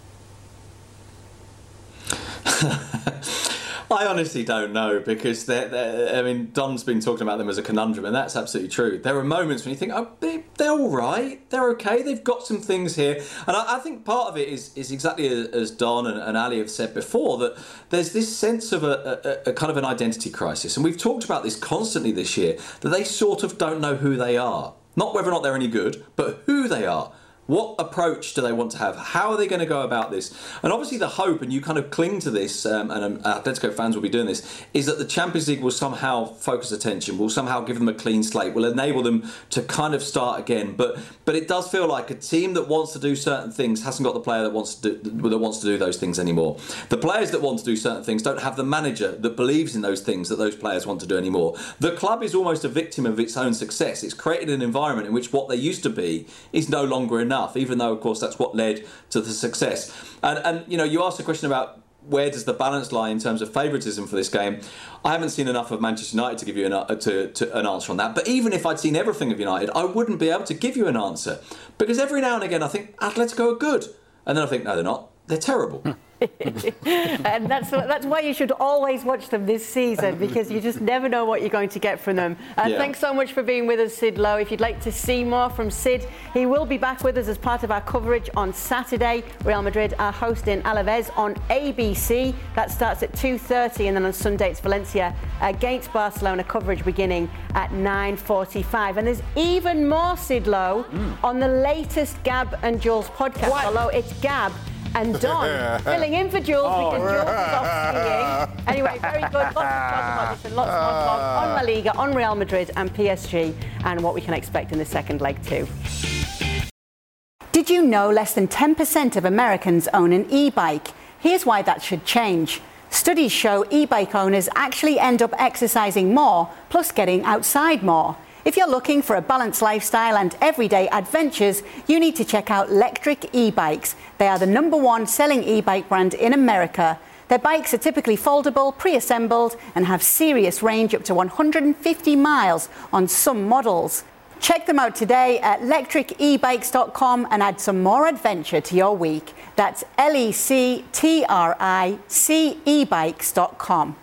I honestly don't know, because they're, they're, I mean, Don's been talking about them as a conundrum, and that's absolutely true. There are moments when you think, oh, they, they're all right, they're okay, they've got some things here. And I, I think part of it is, is exactly as Don and, and Ali have said before, that there's this sense of a, a, a kind of an identity crisis. And we've talked about this constantly this year, that they sort of don't know who they are. Not whether or not they're any good, but who they are. What approach do they want to have? How are they going to go about this? And obviously the hope, and you kind of cling to this, um, and um, Atletico fans will be doing this, is that the Champions League will somehow focus attention, will somehow give them a clean slate, will enable them to kind of start again. But but it does feel like a team that wants to do certain things hasn't got the player that wants to do, that wants to do those things anymore. The players that want to do certain things don't have the manager that believes in those things that those players want to do anymore. The club is almost a victim of its own success. It's created an environment in which what they used to be is no longer enough. Even though, of course, that's what led to the success. And, and you know, you asked a question about where does the balance lie in terms of favouritism for this game. I haven't seen enough of Manchester United to give you an, to, to an answer on that. But even if I'd seen everything of United, I wouldn't be able to give you an answer. Because every now and again, I think Atletico are good. And then I think, no, they're not. They're terrible. And that's that's why you should always watch them this season, because you just never know what you're going to get from them. Uh, yeah. Thanks so much for being with us, Sid Lowe. If you'd like to see more from Sid, he will be back with us as part of our coverage on Saturday. Real Madrid are hosting Alaves on A B C. That starts at two thirty, and then on Sunday it's Valencia against Barcelona, coverage beginning at nine forty-five. And there's even more, Sid Lowe, mm. on the latest Gab and Jules podcast, what? although it's Gab and Don filling in for Jules oh. because Jules is off skiing. Anyway, very good. Lots of talk about this and lots more talk on La Liga, on Real Madrid and P S G, and what we can expect in the second leg too. Did you know less than ten percent of Americans own an e-bike? Here's why that should change. Studies show e-bike owners actually end up exercising more, plus getting outside more. If you're looking for a balanced lifestyle and everyday adventures, you need to check out Lectric e-bikes. They are the number one selling e-bike brand in America. Their bikes are typically foldable, pre-assembled, and have serious range up to one hundred fifty miles on some models. Check them out today at lectric e bikes dot com and add some more adventure to your week. That's L E C T R I C e bikes dot com.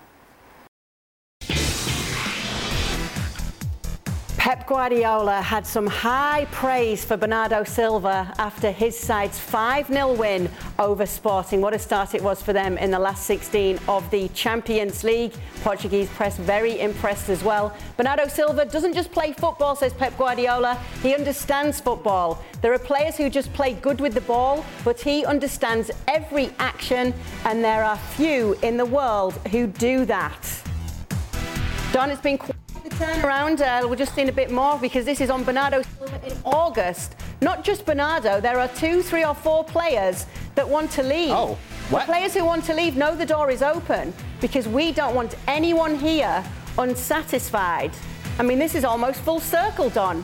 Pep Guardiola had some high praise for Bernardo Silva after his side's five nil win over Sporting. What a start it was for them in the last sixteen of the Champions League. Portuguese press very impressed as well. Bernardo Silva doesn't just play football, says Pep Guardiola. He understands football. There are players who just play good with the ball, but he understands every action, and there are few in the world who do that. Don, it's been quite the turnaround. Uh, we're just seeing a bit more because this is on Bernardo Silva in August. Not just Bernardo, there are two, three or four players that want to leave. Oh, what? The players who want to leave know the door is open because we don't want anyone here unsatisfied. I mean, this is almost full circle, Don.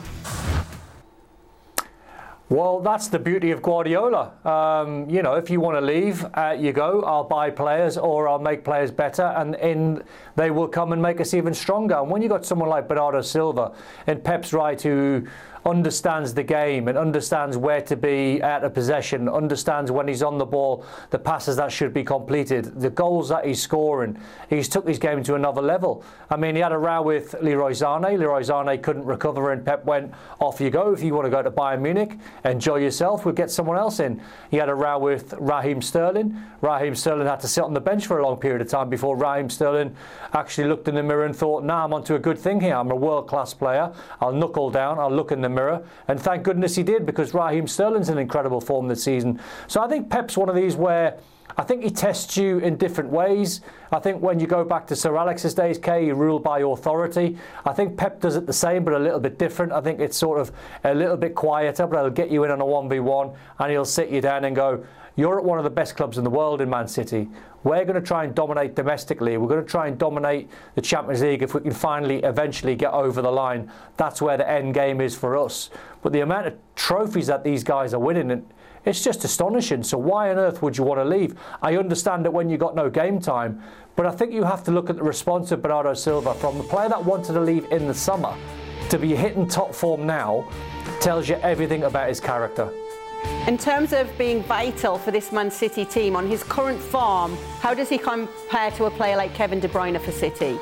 Well, that's the beauty of Guardiola. Um, you know, if you want to leave, uh, you go. I'll buy players or I'll make players better, and in they will come and make us even stronger. And when you got someone like Bernardo Silva and Pep's right, who understands the game and understands where to be out of possession, understands when he's on the ball, the passes that should be completed, the goals that he's scoring, he's took his game to another level. I mean, he had a row with Leroy Sané. Leroy Sané couldn't recover and Pep went, off you go. If you want to go to Bayern Munich, enjoy yourself, we'll get someone else in. He had a row with Raheem Sterling. Raheem Sterling had to sit on the bench for a long period of time before Raheem Sterling actually looked in the mirror and thought, nah, I'm onto a good thing here. I'm a world-class player. I'll knuckle down, I'll look in the mirror, and thank goodness he did, because Raheem Sterling's in incredible form this season. So I think Pep's one of these where I think he tests you in different ways. I think when you go back to Sir Alex's days, Kay, you rule by authority. I think Pep does it the same, but a little bit different. I think it's sort of a little bit quieter, but he'll get you in on a one v one, and he'll sit you down and go, you're at one of the best clubs in the world in Man City. We're going to try and dominate domestically. We're going to try and dominate the Champions League if we can finally, eventually get over the line. That's where the end game is for us. But the amount of trophies that these guys are winning, it's just astonishing. So why on earth would you want to leave? I understand that when you got no game time, but I think you have to look at the response of Bernardo Silva from the player that wanted to leave in the summer to be hitting top form now tells you everything about his character. In terms of being vital for this Man City team, on his current form, how does he compare to a player like Kevin De Bruyne for City?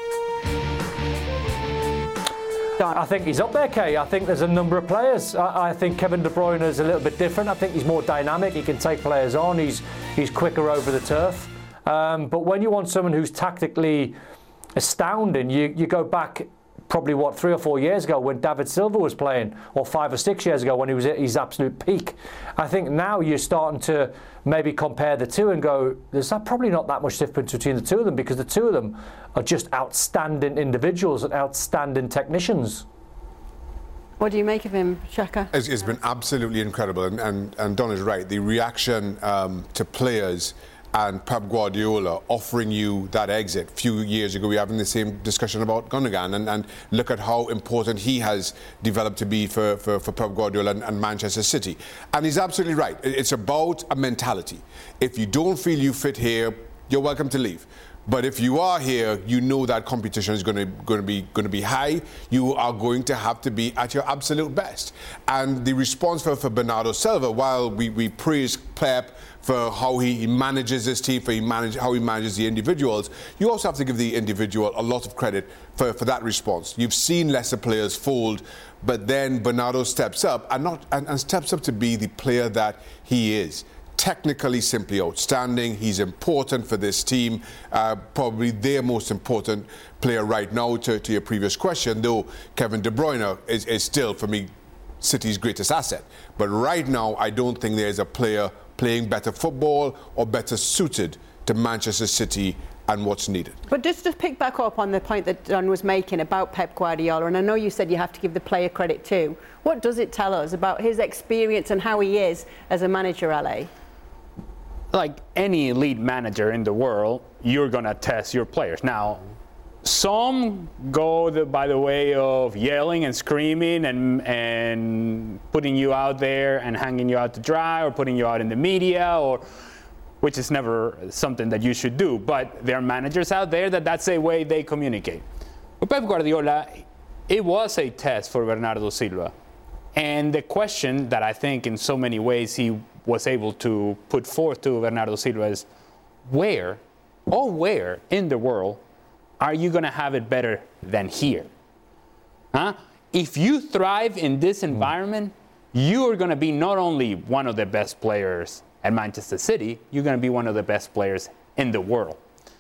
Don. I think he's up there, Kay. I think there's a number of players. I, I think Kevin De Bruyne is a little bit different. I think he's more dynamic. He can take players on. He's he's quicker over the turf. Um, but when you want someone who's tactically astounding, you, you go back probably, what, three or four years ago when David Silva was playing, or five or six years ago when he was at his absolute peak. I think now you're starting to maybe compare the two and go, there's probably not that much difference between the two of them, because the two of them are just outstanding individuals and outstanding technicians. What do you make of him, Shaka? It's, it's been absolutely incredible, and, and, and Don is right. The reaction um, to players and Pep Guardiola offering you that exit. A few years ago, we were having the same discussion about Gundogan, and, and look at how important he has developed to be for, for, for Pep Guardiola and, and Manchester City. And he's absolutely right. It's about a mentality. If you don't feel you fit here, you're welcome to leave. But if you are here, you know that competition is going to going to be going to be high. You are going to have to be at your absolute best. And the response for, for Bernardo Silva, while we, we praise Pep for how he manages his team, for he manage, how he manages the individuals, you also have to give the individual a lot of credit for, for that response. You've seen lesser players fold, but then Bernardo steps up and not and, and steps up to be the player that he is. Technically simply outstanding. He's important for this team, uh, probably their most important player right now, to, to your previous question, though Kevin De Bruyne is, is still, for me, City's greatest asset. But right now, I don't think there's a player playing better football or better suited to Manchester City and what's needed. But just to pick back up on the point that Don was making about Pep Guardiola, and I know you said you have to give the player credit too, what does it tell us about his experience and how he is as a manager, L A? Like any elite manager in the world, you're going to test your players. Now, some go the, by the way of yelling and screaming and and putting you out there and hanging you out to dry, or putting you out in the media, or which is never something that you should do. But there are managers out there that that's a way they communicate. With Pep Guardiola, it was a test for Bernardo Silva. And the question that I think in so many ways he was able to put forth to Bernardo Silva is, where, oh where in the world are you going to have it better than here? Huh? If you thrive in this environment, you are going to be not only one of the best players at Manchester City, you're going to be one of the best players in the world.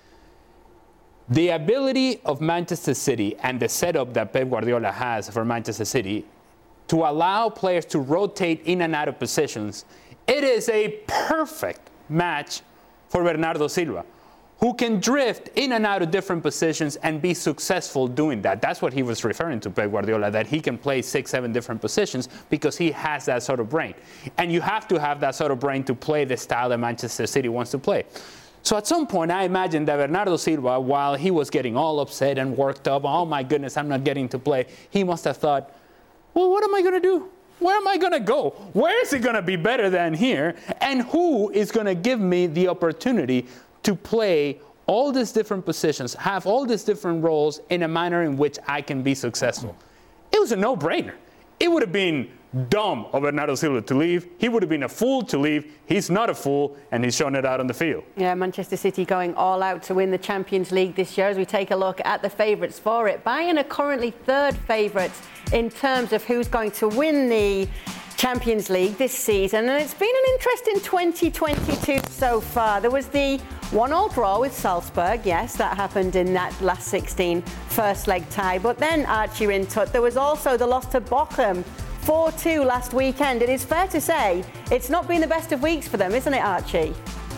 The ability of Manchester City and the setup that Pep Guardiola has for Manchester City to allow players to rotate in and out of positions, it is a perfect match for Bernardo Silva, who can drift in and out of different positions and be successful doing that. That's what he was referring to, Pep Guardiola, that he can play six, seven different positions because he has that sort of brain. And you have to have that sort of brain to play the style that Manchester City wants to play. So at some point, I imagine that Bernardo Silva, while he was getting all upset and worked up, oh my goodness, I'm not getting to play, he must have thought, well, what am I going to do? Where am I going to go? Where is it going to be better than here? And who is going to give me the opportunity to play all these different positions, have all these different roles in a manner in which I can be successful? It was a no-brainer. It would have been dumb of Bernardo Silva to leave. He would have been a fool to leave. He's not a fool, and he's shown it out on the field. Yeah, Manchester City going all out to win the Champions League this year as we take a look at the favourites for it. Bayern are currently third favourites in terms of who's going to win the Champions League this season, and it's been an interesting twenty twenty-two so far. There was the one-all draw with Salzburg, yes, that happened in that last sixteen first leg tie, but then, Archie Rintut, there was also the loss to Bochum, four two last weekend. It is fair to say it's not been the best of weeks for them, isn't it, Archie?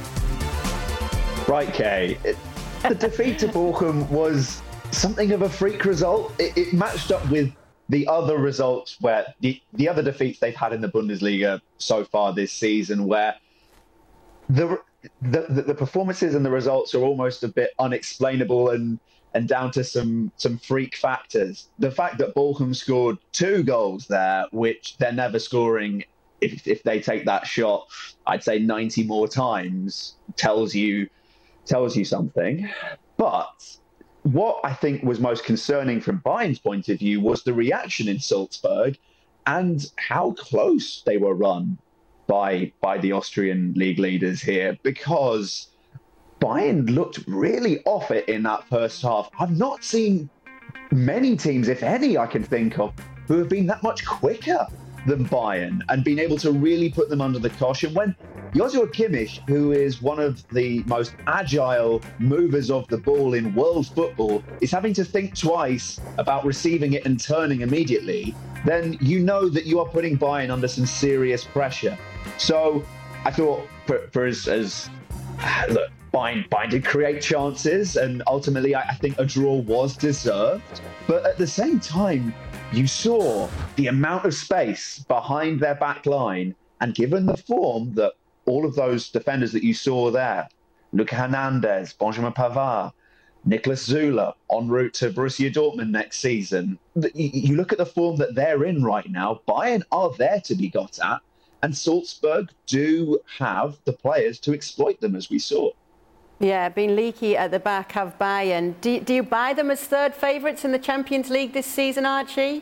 Right, Kay. It, the defeat to Bochum was something of a freak result. It, it matched up with the other results where the, the other defeats they've had in the Bundesliga so far this season, where the, the the performances and the results are almost a bit unexplainable and and down to some some freak factors. The fact that Bochum scored two goals there, which they're never scoring if if they take that shot, I'd say ninety more times, tells you tells you something. But what I think was most concerning from Bayern's point of view was the reaction in Salzburg and how close they were run by by the Austrian league leaders here, because Bayern looked really off it in that first half. I've not seen many teams, if any, I can think of, who have been that much quicker than Bayern and been able to really put them under the cosh. And when Joshua Kimmich, who is one of the most agile movers of the ball in world football, is having to think twice about receiving it and turning immediately, then you know that you are putting Bayern under some serious pressure. So I thought, for, for as, as look, Bayern, Bayern did create chances, and ultimately I, I think a draw was deserved. But at the same time, you saw the amount of space behind their back line, and given the form that all of those defenders that you saw there, Lucas Hernandez, Benjamin Pavard, Niklas Zula, en route to Borussia Dortmund next season, you look at the form that they're in right now, Bayern are there to be got at, and Salzburg do have the players to exploit them, as we saw. Yeah, being leaky at the back have Bayern. Do, do you buy them as third favourites in the Champions League this season, Archie?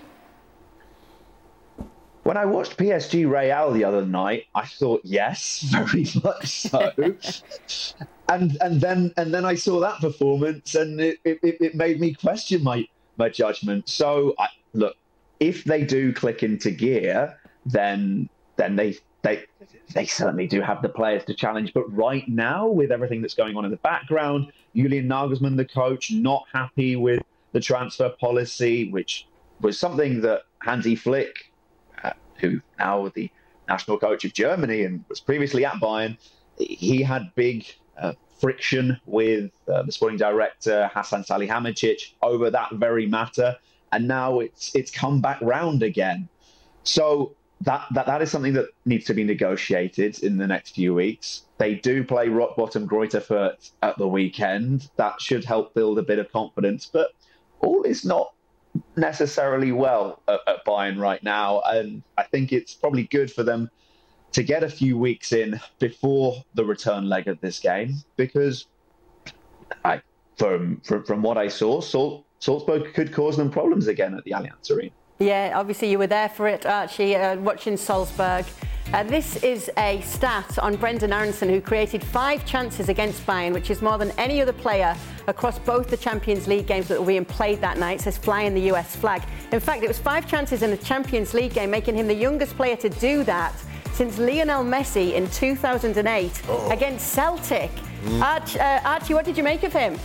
When I watched P S G Real the other night, I thought yes, very much so. and and then and then I saw that performance, and it, it, it made me question my my judgment. So I, look, if they do click into gear, then then they they they certainly do have the players to challenge. But right now, with everything that's going on in the background, Julian Nagelsmann, the coach, not happy with the transfer policy, which was something that Hansi Flick, who now the national coach of Germany and was previously at Bayern, he had big uh, friction with uh, the sporting director, Hasan Salihamidzic, over that very matter. And now it's it's come back round again. So that, that that is something that needs to be negotiated in the next few weeks. They do play rock bottom Greuther Fürth at the weekend. That should help build a bit of confidence. But all is not necessarily well at, at Bayern right now. And I think it's probably good for them to get a few weeks in before the return leg of this game. Because I, from, from, from what I saw, Sal- Salzburg could cause them problems again at the Allianz Arena. Yeah, obviously you were there for it, Archie, uh, watching Salzburg. Uh, this is a stat on Brendan Aronson, who created five chances against Bayern, which is more than any other player across both the Champions League games that were being played that night. It says flying the U S flag. In fact, it was five chances in a Champions League game, making him the youngest player to do that since Lionel Messi in two thousand eight oh. against Celtic. Mm. Arch, uh, Archie, what did you make of him?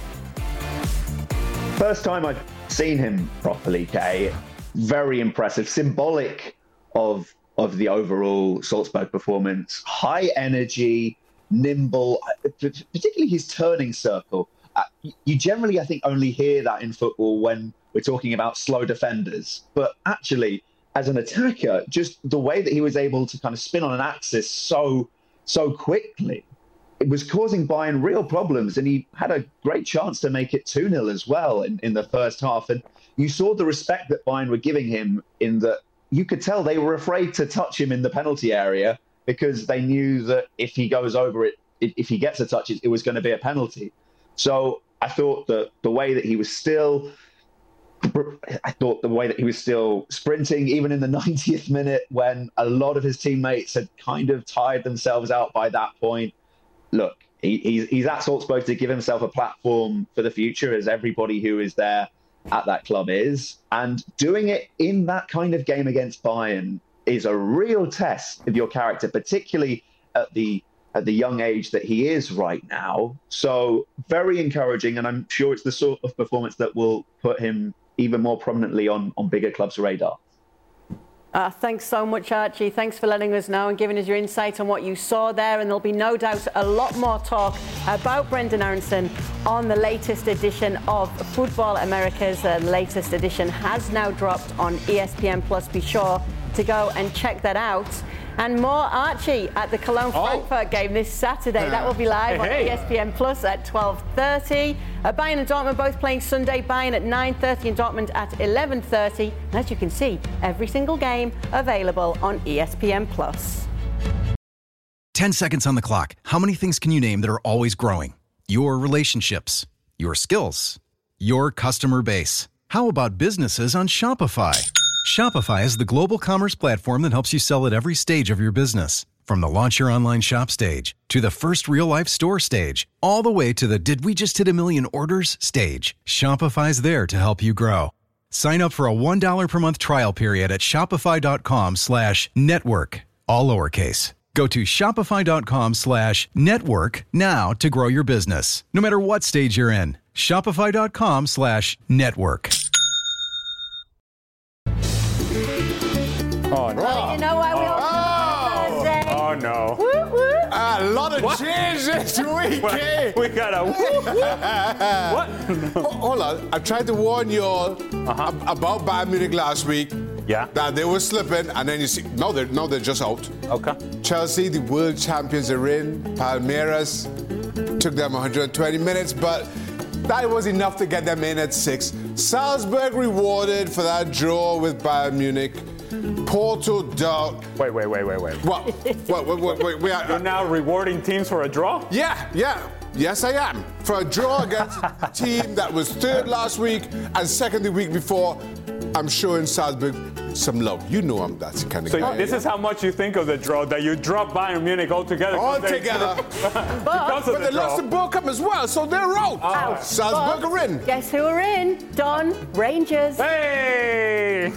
First time I've seen him properly, Kay. Very impressive, symbolic of of the overall Salzburg performance. High energy, nimble, particularly his turning circle. Uh, you generally, I think, only hear that in football when we're talking about slow defenders. But actually, as an attacker, just the way that he was able to kind of spin on an axis so so quickly, it was causing Bayern real problems. And he had a great chance to make it two nil as well in, in the first half. And you saw the respect that Bayern were giving him in that you could tell they were afraid to touch him in the penalty area because they knew that if he goes over it, if he gets a touch, it was going to be a penalty. So I thought that the way that he was still, I thought the way that he was still sprinting, even in the ninetieth minute when a lot of his teammates had kind of tired themselves out by that point. Look, he, he's, he's at Salzburg to give himself a platform for the future, as everybody who is there at that club is, and doing it in that kind of game against Bayern is a real test of your character, particularly at the at the young age that he is right now. So very encouraging, and I'm sure it's the sort of performance that will put him even more prominently on on bigger clubs' radar. Uh, thanks so much, Archie. Thanks for letting us know and giving us your insight on what you saw there. And there'll be no doubt a lot more talk about Brendan Aronson on the latest edition of Football Americas. The latest edition has now dropped on E S P N Plus. Be sure to go and check that out. And more Archie at the Cologne Frankfurt oh. game this Saturday. Yeah. That will be live hey, on hey. E S P N Plus at twelve thirty. Uh, Bayern and Dortmund both playing Sunday. Bayern at nine thirty and Dortmund at eleven thirty. And as you can see, every single game available on E S P N Plus. Ten seconds on the clock. How many things can you name that are always growing? Your relationships, your skills, your customer base. How about businesses on Shopify? Shopify is the global commerce platform that helps you sell at every stage of your business. From the launch your online shop stage, to the first real-life store stage, all the way to the did we just hit a million orders stage. Shopify's there to help you grow. Sign up for a one dollar per month trial period at shopify.com slash network, all lowercase. Go to shopify.com slash network now to grow your business, no matter what stage you're in. Shopify.com slash network. Oh, no. Well, you know why we all oh. Thursday. Oh, no. Woo, woo. A lot of what? change this week, eh? We got a woo, woo. What? Hold on. I tried to warn you all uh-huh. about Bayern Munich last week. Yeah. That they were slipping, and then you see, no, they're, no, they're just out. Okay. Chelsea, the world champions, are in. Palmeiras took them one hundred twenty minutes, but that was enough to get them in at six. Salzburg rewarded for that draw with Bayern Munich. Porto doubt. Wait, wait, wait, wait, wait. What? What? Wait, wait, wait, wait. You're now rewarding teams for a draw? Yeah, yeah. Yes, I am. For a draw against a team that was third last week and second the week before, I'm showing Salzburg some love. You know I'm that kind of so guy. This yeah. is how much you think of the draw, that you drop Bayern Munich altogether. Altogether. but but the they draw. lost to Bochum as well, so they're out. out. Salzburg are in. Guess who are in? Don, Rangers. Hey!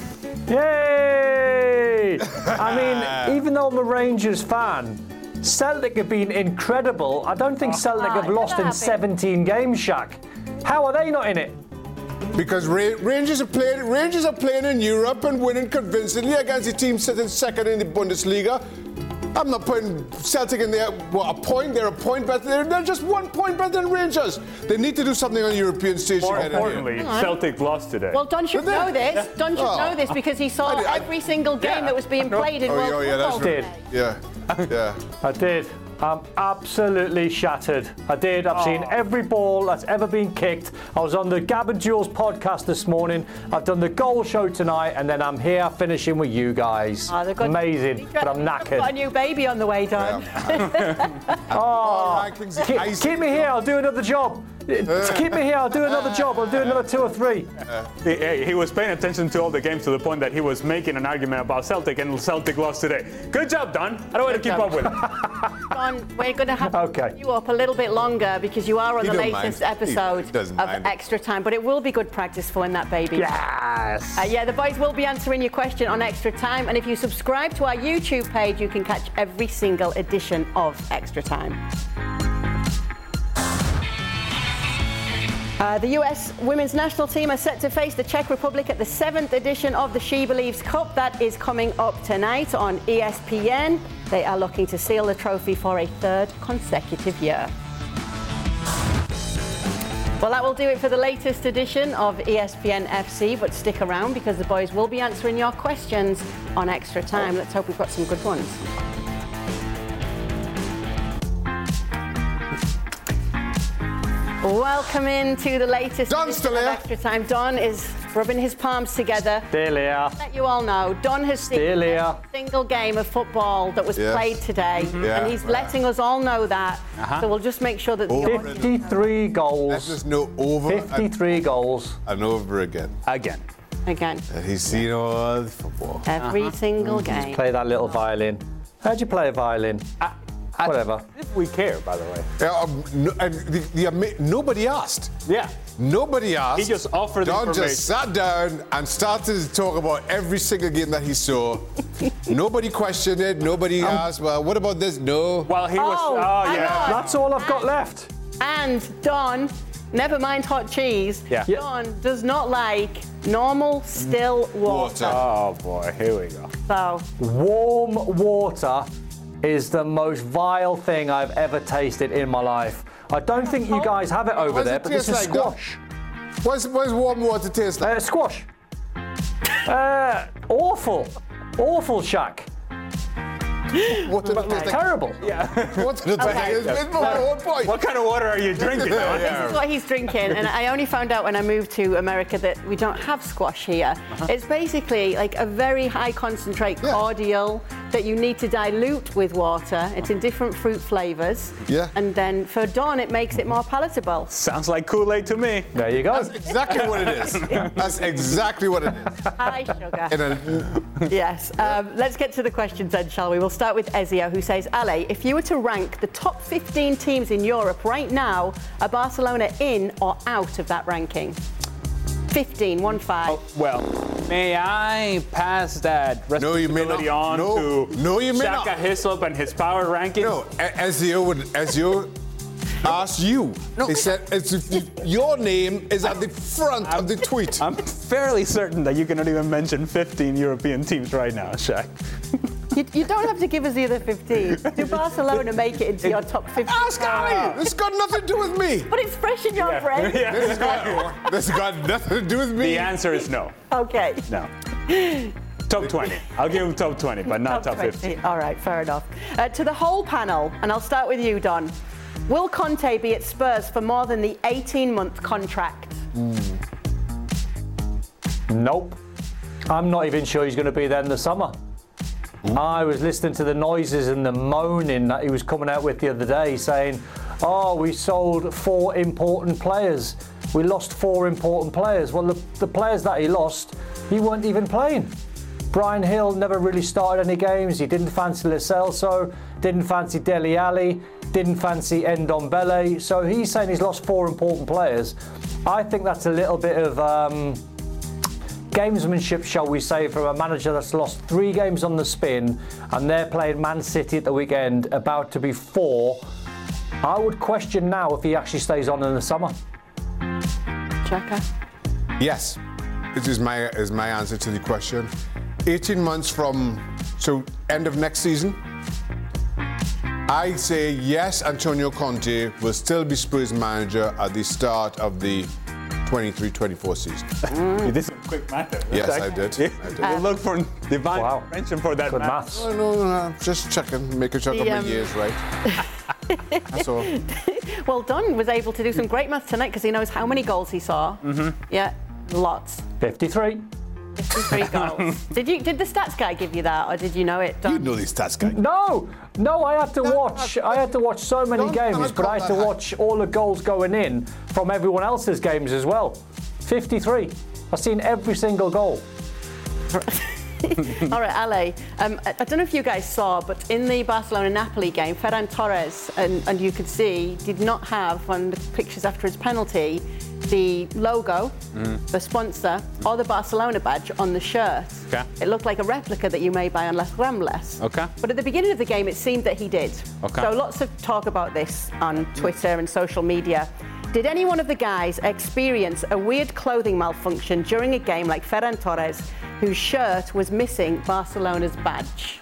Yay! I mean, even though I'm a Rangers fan, Celtic have been incredible. I don't think Celtic have lost in seventeen games, Shaq. How are they not in it? Because Ra- Rangers are playing. Rangers are playing in Europe and winning convincingly against the team sitting second in the Bundesliga. I'm not putting Celtic in there. Well, a point. They're a point better. They're, they're just one point better than Rangers. They need to do something on the European stage. More to get importantly, in Celtic lost today. Well, Don should know this. Don should Oh. know this because he saw I did- I- every single game Yeah. that was being played in Oh, World yeah, yeah, that's Football. right. Did. Yeah, yeah. I did. I'm absolutely shattered. I did. I've seen every ball that's ever been kicked. I was on the Gab and Jules podcast this morning. I've done the goal show tonight, and then I'm here finishing with you guys. Oh, they've got- Amazing, but I'm They've got a knackered. new baby on the way, Don. Oh, rankings, Keep, ice- keep me here. I'll do another job. Keep me here. I'll do another job. I'll do another two or three. He, hey, he was paying attention to all the games to the point that he was making an argument about Celtic, and Celtic lost today. Good job, Don. I don't want to keep job. up with it. Don, we're going to have to Okay. put you up a little bit longer because you are on He the don't latest mind. He episode doesn't of mind. Extra Time, but it will be good practice for when that baby. Yes. Uh, yeah, the boys will be answering your question on Extra Time, and if you subscribe to our YouTube page, you can catch every single edition of Extra Time. Uh, the U S women's national team are set to face the Czech Republic at the seventh edition of the She Believes Cup. That is coming up tonight on E S P N. They are looking to seal the trophy for a third consecutive year. Well, that will do it for the latest edition of E S P N F C, but stick around because the boys will be answering your questions on Extra Time. Let's hope we've got some good ones. Welcome into the latest Don's edition still of here. Extra Time. Don is rubbing his palms together. Still here. Let you all know, Don has seen Still here. every single game of football that was Yes. played today, Yeah. and he's letting us all know that. So we'll just make sure that the Over. audience fifty-three Let goals. us know over and, fifty-three goals. and over again. Again. again And he's seen all the football. every single game. Play that little violin. How'd you play a violin? Whatever. If we care, by the way. Yeah, um, no, and the, the, ama- nobody asked. Yeah. Nobody asked. He just offered the Don information. just sat down and started to talk about every single game that he saw. Nobody questioned it. Nobody Um, asked, well, what about this? No. Well, he was. Oh, Oh, hang yeah. on. That's all I've got left. And Don, never mind hot cheese, Yeah. Don does not like normal still water. Water. Oh, boy. Here we go. So, Warm water is the most vile thing I've ever tasted in my life. I don't think you guys have it over What does there, it but this taste is like, Doc? squash. What's, what's warm water taste like? Uh, squash. Uh, awful. Awful, Shaq. What does it taste like? Terrible. What does it taste like? Okay. It's, it's my whole point. What kind of water are you drinking? Don? this is what he's drinking, and I only found out when I moved to America that we don't have squash here. It's basically like a very high concentrate Yeah. cordial that you need to dilute with water. It's in different fruit flavors. Yeah. And then for Don, it makes it more palatable. Sounds like Kool-Aid to me. There you go. That's exactly what it is. That's exactly what it is. High sugar. In a, Yes. Um, let's get to the questions then, shall we? We'll start with Ezio, who says, Ale, if you were to rank the top fifteen teams in Europe right now, are Barcelona in or out of that ranking? fifteen, one five. Oh, well, may I pass that No, you may responsibility not. on No. to No, you may Shaka not. Hislop and his power ranking? no, A- Ezio would Ezio asked you. He said it's, your name is at the front of the tweet. I'm fairly certain that you cannot even mention fifteen European teams right now, Shaq. You, you don't have to give us the other fifteen. Do Barcelona make it into your top fifteen? Ask Ali. This has got nothing to do with me. But it's fresh in your brain. This has got, this has got nothing to do with me. The answer is no. Okay. No. Top twenty. I'll give him top twenty, but not top, fifteen. All right, fair enough. Uh, to the whole panel, and I'll start with you, Don. Will Conte be at Spurs for more than the eighteen-month contract? Nope. I'm not even sure he's going to be there in the summer. I was listening to the noises and the moaning that he was coming out with the other day saying, oh, we sold four important players. We lost four important players. Well, the, the players that he lost, he weren't even playing. Brian Hill never really started any games. He didn't fancy Lo Celso, didn't fancy Dele Alli, didn't fancy Ndombele. So he's saying he's lost four important players. I think that's a little bit of um, gamesmanship, shall we say, from a manager that's lost three games on the spin and they're playing Man City at the weekend, about to be four. I would question now if he actually stays on in the summer. Chaka? Yes, this is my is my answer to the question. eighteen months from so end of next season, I say yes, Antonio Conte will still be Spurs manager at the start of the twenty-three twenty-four season. Mm. You did some quick math there. Yes, I did. I did. You look for divine Wow. intervention for that Good math. maths. No, no, no, just checking, making sure I got The, my um, years right. That's all. Well, Don was able to do some great maths tonight because he knows how many goals he saw. Mm-hmm. Yeah, lots. fifty-three. fifty-three goals. Did you? Did the stats guy give you that, or did you know it, Don? You know these stats, guy. No, no, I had to watch. I had to watch so many Don't- games, don't but I had to call that watch all the goals going in from everyone else's games as well. fifty-three. I've seen every single goal. All right, Ale. Um, I, I don't know if you guys saw, but in the Barcelona-Napoli game, Ferran Torres, and, and you could see, did not have on the pictures after his penalty the logo, mm. the sponsor, or the Barcelona badge on the shirt. Okay. It looked like a replica that you may buy on Les Rambles. Okay. But at the beginning of the game, it seemed that he did. Okay. So lots of talk about this on Twitter and social media. Did any one of the guys experience a weird clothing malfunction during a game like Ferran Torres, whose shirt was missing Barcelona's badge?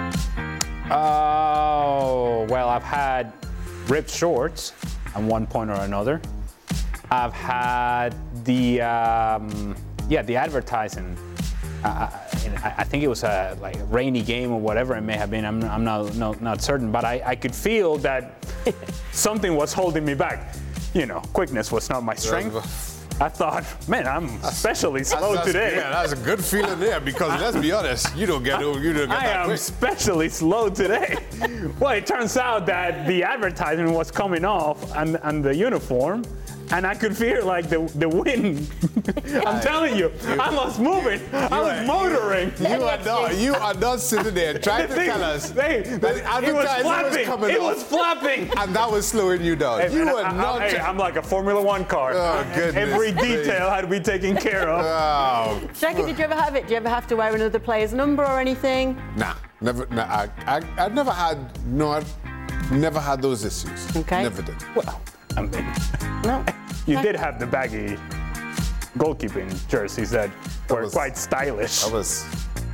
Oh, well, I've had ripped shorts at one point or another. I've had the, um, yeah, the advertising. Uh, I, I think it was a like a rainy game or whatever it may have been. I'm, I'm not, no, not certain, but I, I could feel that something was holding me back. You know, quickness was not my strength. I thought, man, I'm especially slow that's, today. Yeah, that's a good feeling there because let's be honest, you don't get you don't get I that am quick. especially slow today. Well, it turns out that the advertisement was coming off on, on the uniform, and I could feel like the the wind. I'm telling you, I was moving. I was are- motoring. You are not. You are not sitting there trying to The thing- tell us hey, that the- the it was advertising was flapping. coming It off, was flapping. and that was slowing you down. Hey, you man, were I, I, not. hey, I'm like a Formula One car. Oh, goodness Every me. detail had to be taken care of. Oh, Jackie, did you ever have it? Do you ever have to wear another player's number or anything? nah, never. Nah, I, I, I never had. No, I never had those issues. Okay. Never did. Well, I mean, No. you did have the baggy goalkeeping jerseys that were was- quite stylish. That was.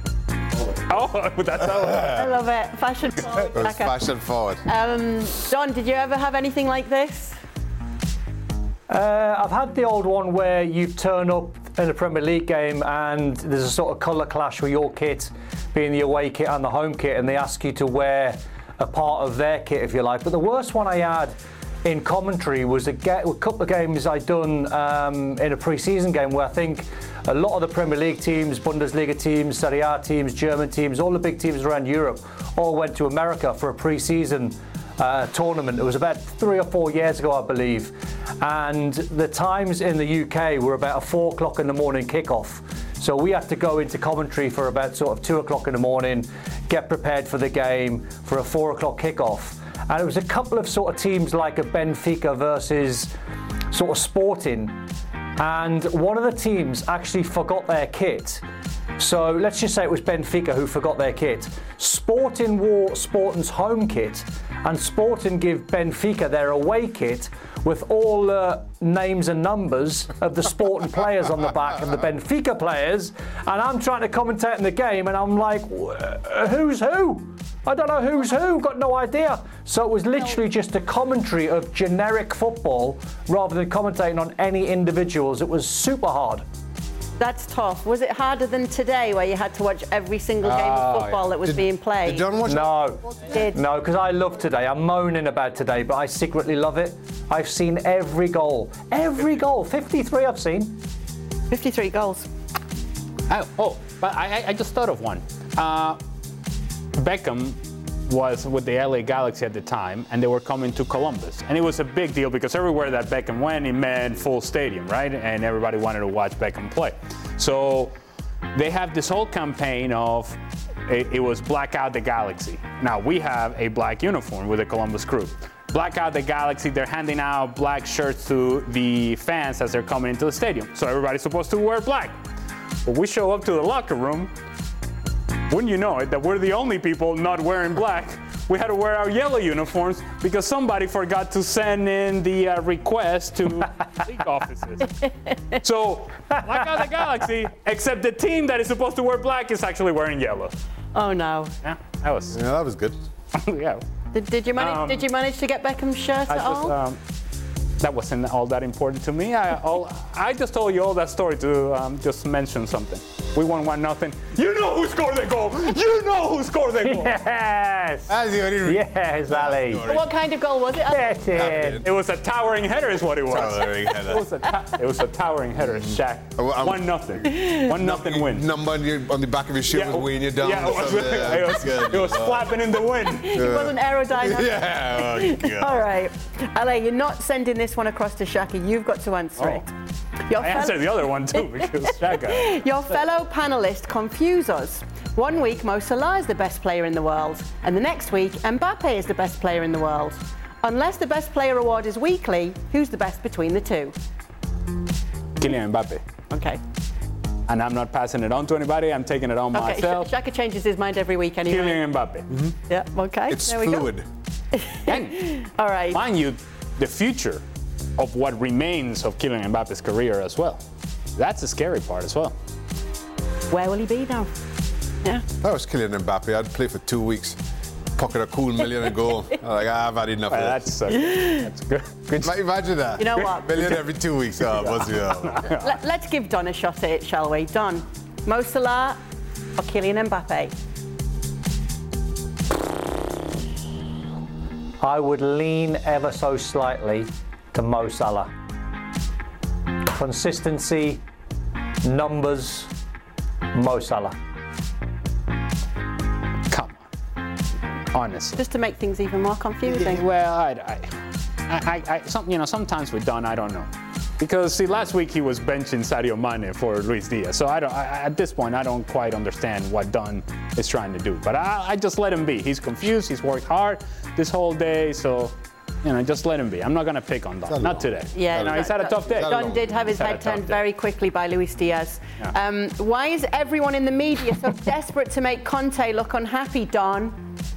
Oh, that's how. I love it. Fashion forward. That was Jackie. fashion forward. Um, Don, did you ever have anything like this? Uh, I've had the old one where you turn up in a Premier League game and there's a sort of colour clash with your kit being the away kit and the home kit, and they ask you to wear a part of their kit, if you like. But the worst one I had in commentary was a, get, a couple of games I'd done um, in a pre-season game where I think a lot of the Premier League teams, Bundesliga teams, Serie A teams, German teams, all the big teams around Europe all went to America for a pre-season uh, tournament. It was about three or four years ago, I believe. And the times in the U K were about a four o'clock in the morning kickoff. So we had to go into commentary for about sort of two o'clock in the morning, get prepared for the game for a four o'clock kickoff. And it was a couple of sort of teams like a Benfica versus sort of Sporting. And one of the teams actually forgot their kit. So let's just say it was Benfica who forgot their kit. Sporting wore Sporting's home kit, and Sporting give Benfica their away kit with all the names and numbers of the Sporting players on the back and the Benfica players. And I'm trying to commentate in the game, and I'm like, who's who? I don't know who's who, got no idea. So it was literally just a commentary of generic football rather than commentating on any individuals. It was super hard. That's tough. Was it harder than today where you had to watch every single game Oh, of football that was Did- being played? Did Don watch No, Did. no, because I love today. I'm moaning about today, but I secretly love it. I've seen every goal. Every goal. fifty-three I've seen. fifty-three goals. Oh, oh, but I, I just thought of one. Uh, Beckham was with the L A Galaxy at the time, and they were coming to Columbus. And it was a big deal because everywhere that Beckham went, it meant full stadium, right? And everybody wanted to watch Beckham play. So they have this whole campaign of, it, it was Black Out the Galaxy. Now, we have a black uniform with the Columbus Crew. Black Out the Galaxy, they're handing out black shirts to the fans as they're coming into the stadium. So everybody's supposed to wear black. But we show up to the locker room, wouldn't you know it, that we're the only people not wearing black. We had to wear our yellow uniforms because somebody forgot to send in the uh, request to league offices. So, Black Out the Galaxy, except the team that is supposed to wear black is actually wearing yellow. Oh no. Yeah, that was, Yeah, that was good. yeah, Did, did you manage? Um, did you manage to get Beckham's shirt I at just, all? um, that wasn't all that important to me. I, all, I just told you all that story to um, just mention something. We won one nothing. You know who scored the goal. You know who scored the goal. Yes. That's the only Yes, Ali. What kind of goal was it? Get in. It was a towering header, is what it was. Towering header. It was a, ta- it was a towering header, Shaq. Oh, I'm- One nothing. One nothing win. Number on, your, on the back of your shirt was weighing you down. Yeah, it or was, something. it was, Good. it was flapping in the wind. It wasn't aerodynamic. Yeah, oh, God. All right. Ale, you're not sending this one across to Shaki. You've got to answer Oh. it. Your I answered the other one too because Shaq. Your fellow panelists confuse us. One week, Mo Salah is the best player in the world, and the next week, Mbappe is the best player in the world. Unless the best player award is weekly, who's the best between the two? Kylian Mbappe. Okay. And I'm not passing it on to anybody. I'm taking it on Okay. myself. Shaka changes his mind every week anyway. Kylian Mbappe. Yeah. Okay. It's there we fluid. go. And All right. mind you, the future of what remains of Kylian Mbappe's career as well. That's the scary part as well. Where will he be now? Yeah. If I was Kylian Mbappe, I'd play for two weeks, pocket a cool million and go. I'm like, ah, I've had enough Well, of this. that's, uh, that's good. good. Ma- Imagine that. You know what? Million every two weeks. Oh, what's it? Oh. Let, let's give Don a shot at it, shall we? Don, Mo Salah or Kylian Mbappe? I would lean ever so slightly to Mo Salah. Consistency, numbers, Mo Salah. Come on. Honestly. Just to make things even more confusing. Well, I, I, I, I, I some, you know, sometimes with Don, I don't know. Because, see, last week he was benching Sadio Mane for Luis Diaz. So I don't, I, at this point, I don't quite understand what Don is trying to do. But I, I just let him be. He's confused. He's worked hard this whole day. So, you know, just let him be. I'm not going to pick on Don. Not today. Yeah, no, he's had a tough day. Don did have his He's had head a tough turned day. very quickly by Luis Diaz. Yeah. Um, why is everyone in the media so desperate to make Conte look unhappy, Don?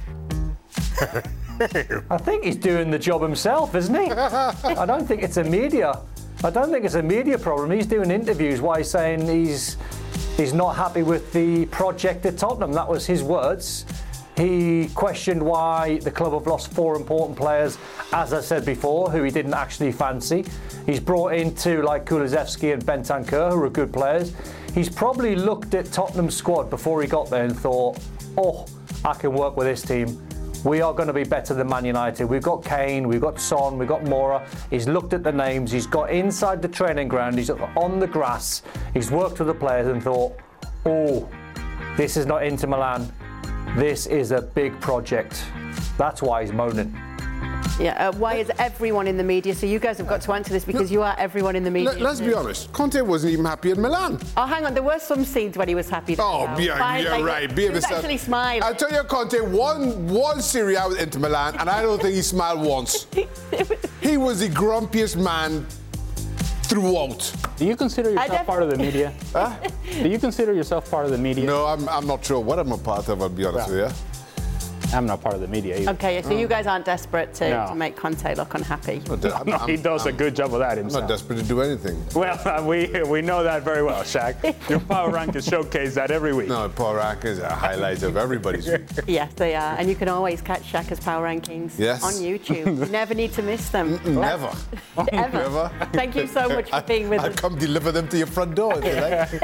I think he's doing the job himself, isn't he? I don't think it's a media. I don't think it's a media problem. He's doing interviews while he's saying he's he's not happy with the project at Tottenham. That was his words. He questioned why the club have lost four important players, as I said before, who he didn't actually fancy. He's brought in two like Kulusevski and Bentancur, who are good players. He's probably looked at Tottenham's squad before he got there and thought, oh, I can work with this team. We are going to be better than Man United. We've got Kane, we've got Son, we've got Mora. He's looked at the names, he's got inside the training ground, he's on the grass, he's worked with the players and thought, oh, this is not Inter Milan. This is a big project. That's why he's moaning. Yeah. Uh, why is everyone in the media? So you guys have got to answer this because you are everyone in the media. Let, let's be honest. Conte wasn't even happy at Milan. Oh, hang on. There were some scenes when he was happy. Oh, though. yeah, Fine, yeah, like, right. He was actually smiling. I tell you, Conte won one Serie A with Inter Milan, and I don't think he smiled once. He was the grumpiest man throughout. Do you consider yourself def- part of the media? Huh? Do you consider yourself part of the media? No, I'm, I'm not sure what I'm a part of, I'll be honest Yeah. with you. I'm not part of the media either. Okay, so you guys aren't desperate to, No. to make Conte look unhappy. But, uh, I'm- No, he I'm- does a I'm- good job of that I'm himself. not desperate to do anything. Well, uh, we we know that very well, Shaq. Your power rankings showcase that every week. No, Power Rankings are highlights of everybody's week. Yes, they are. And you can always catch Shaka's Power Rankings Yes. on YouTube. You never need to miss them. Never. Ever. Never. Thank you so much for being with I'll us. come deliver them to your front door if you like.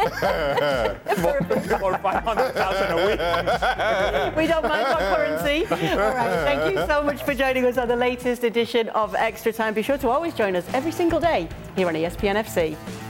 Or five hundred thousand a week. We don't mind what currency. All right, thank you so much for joining us on the latest edition of Extra Time. Be sure to always join us every single day here on E S P N F C.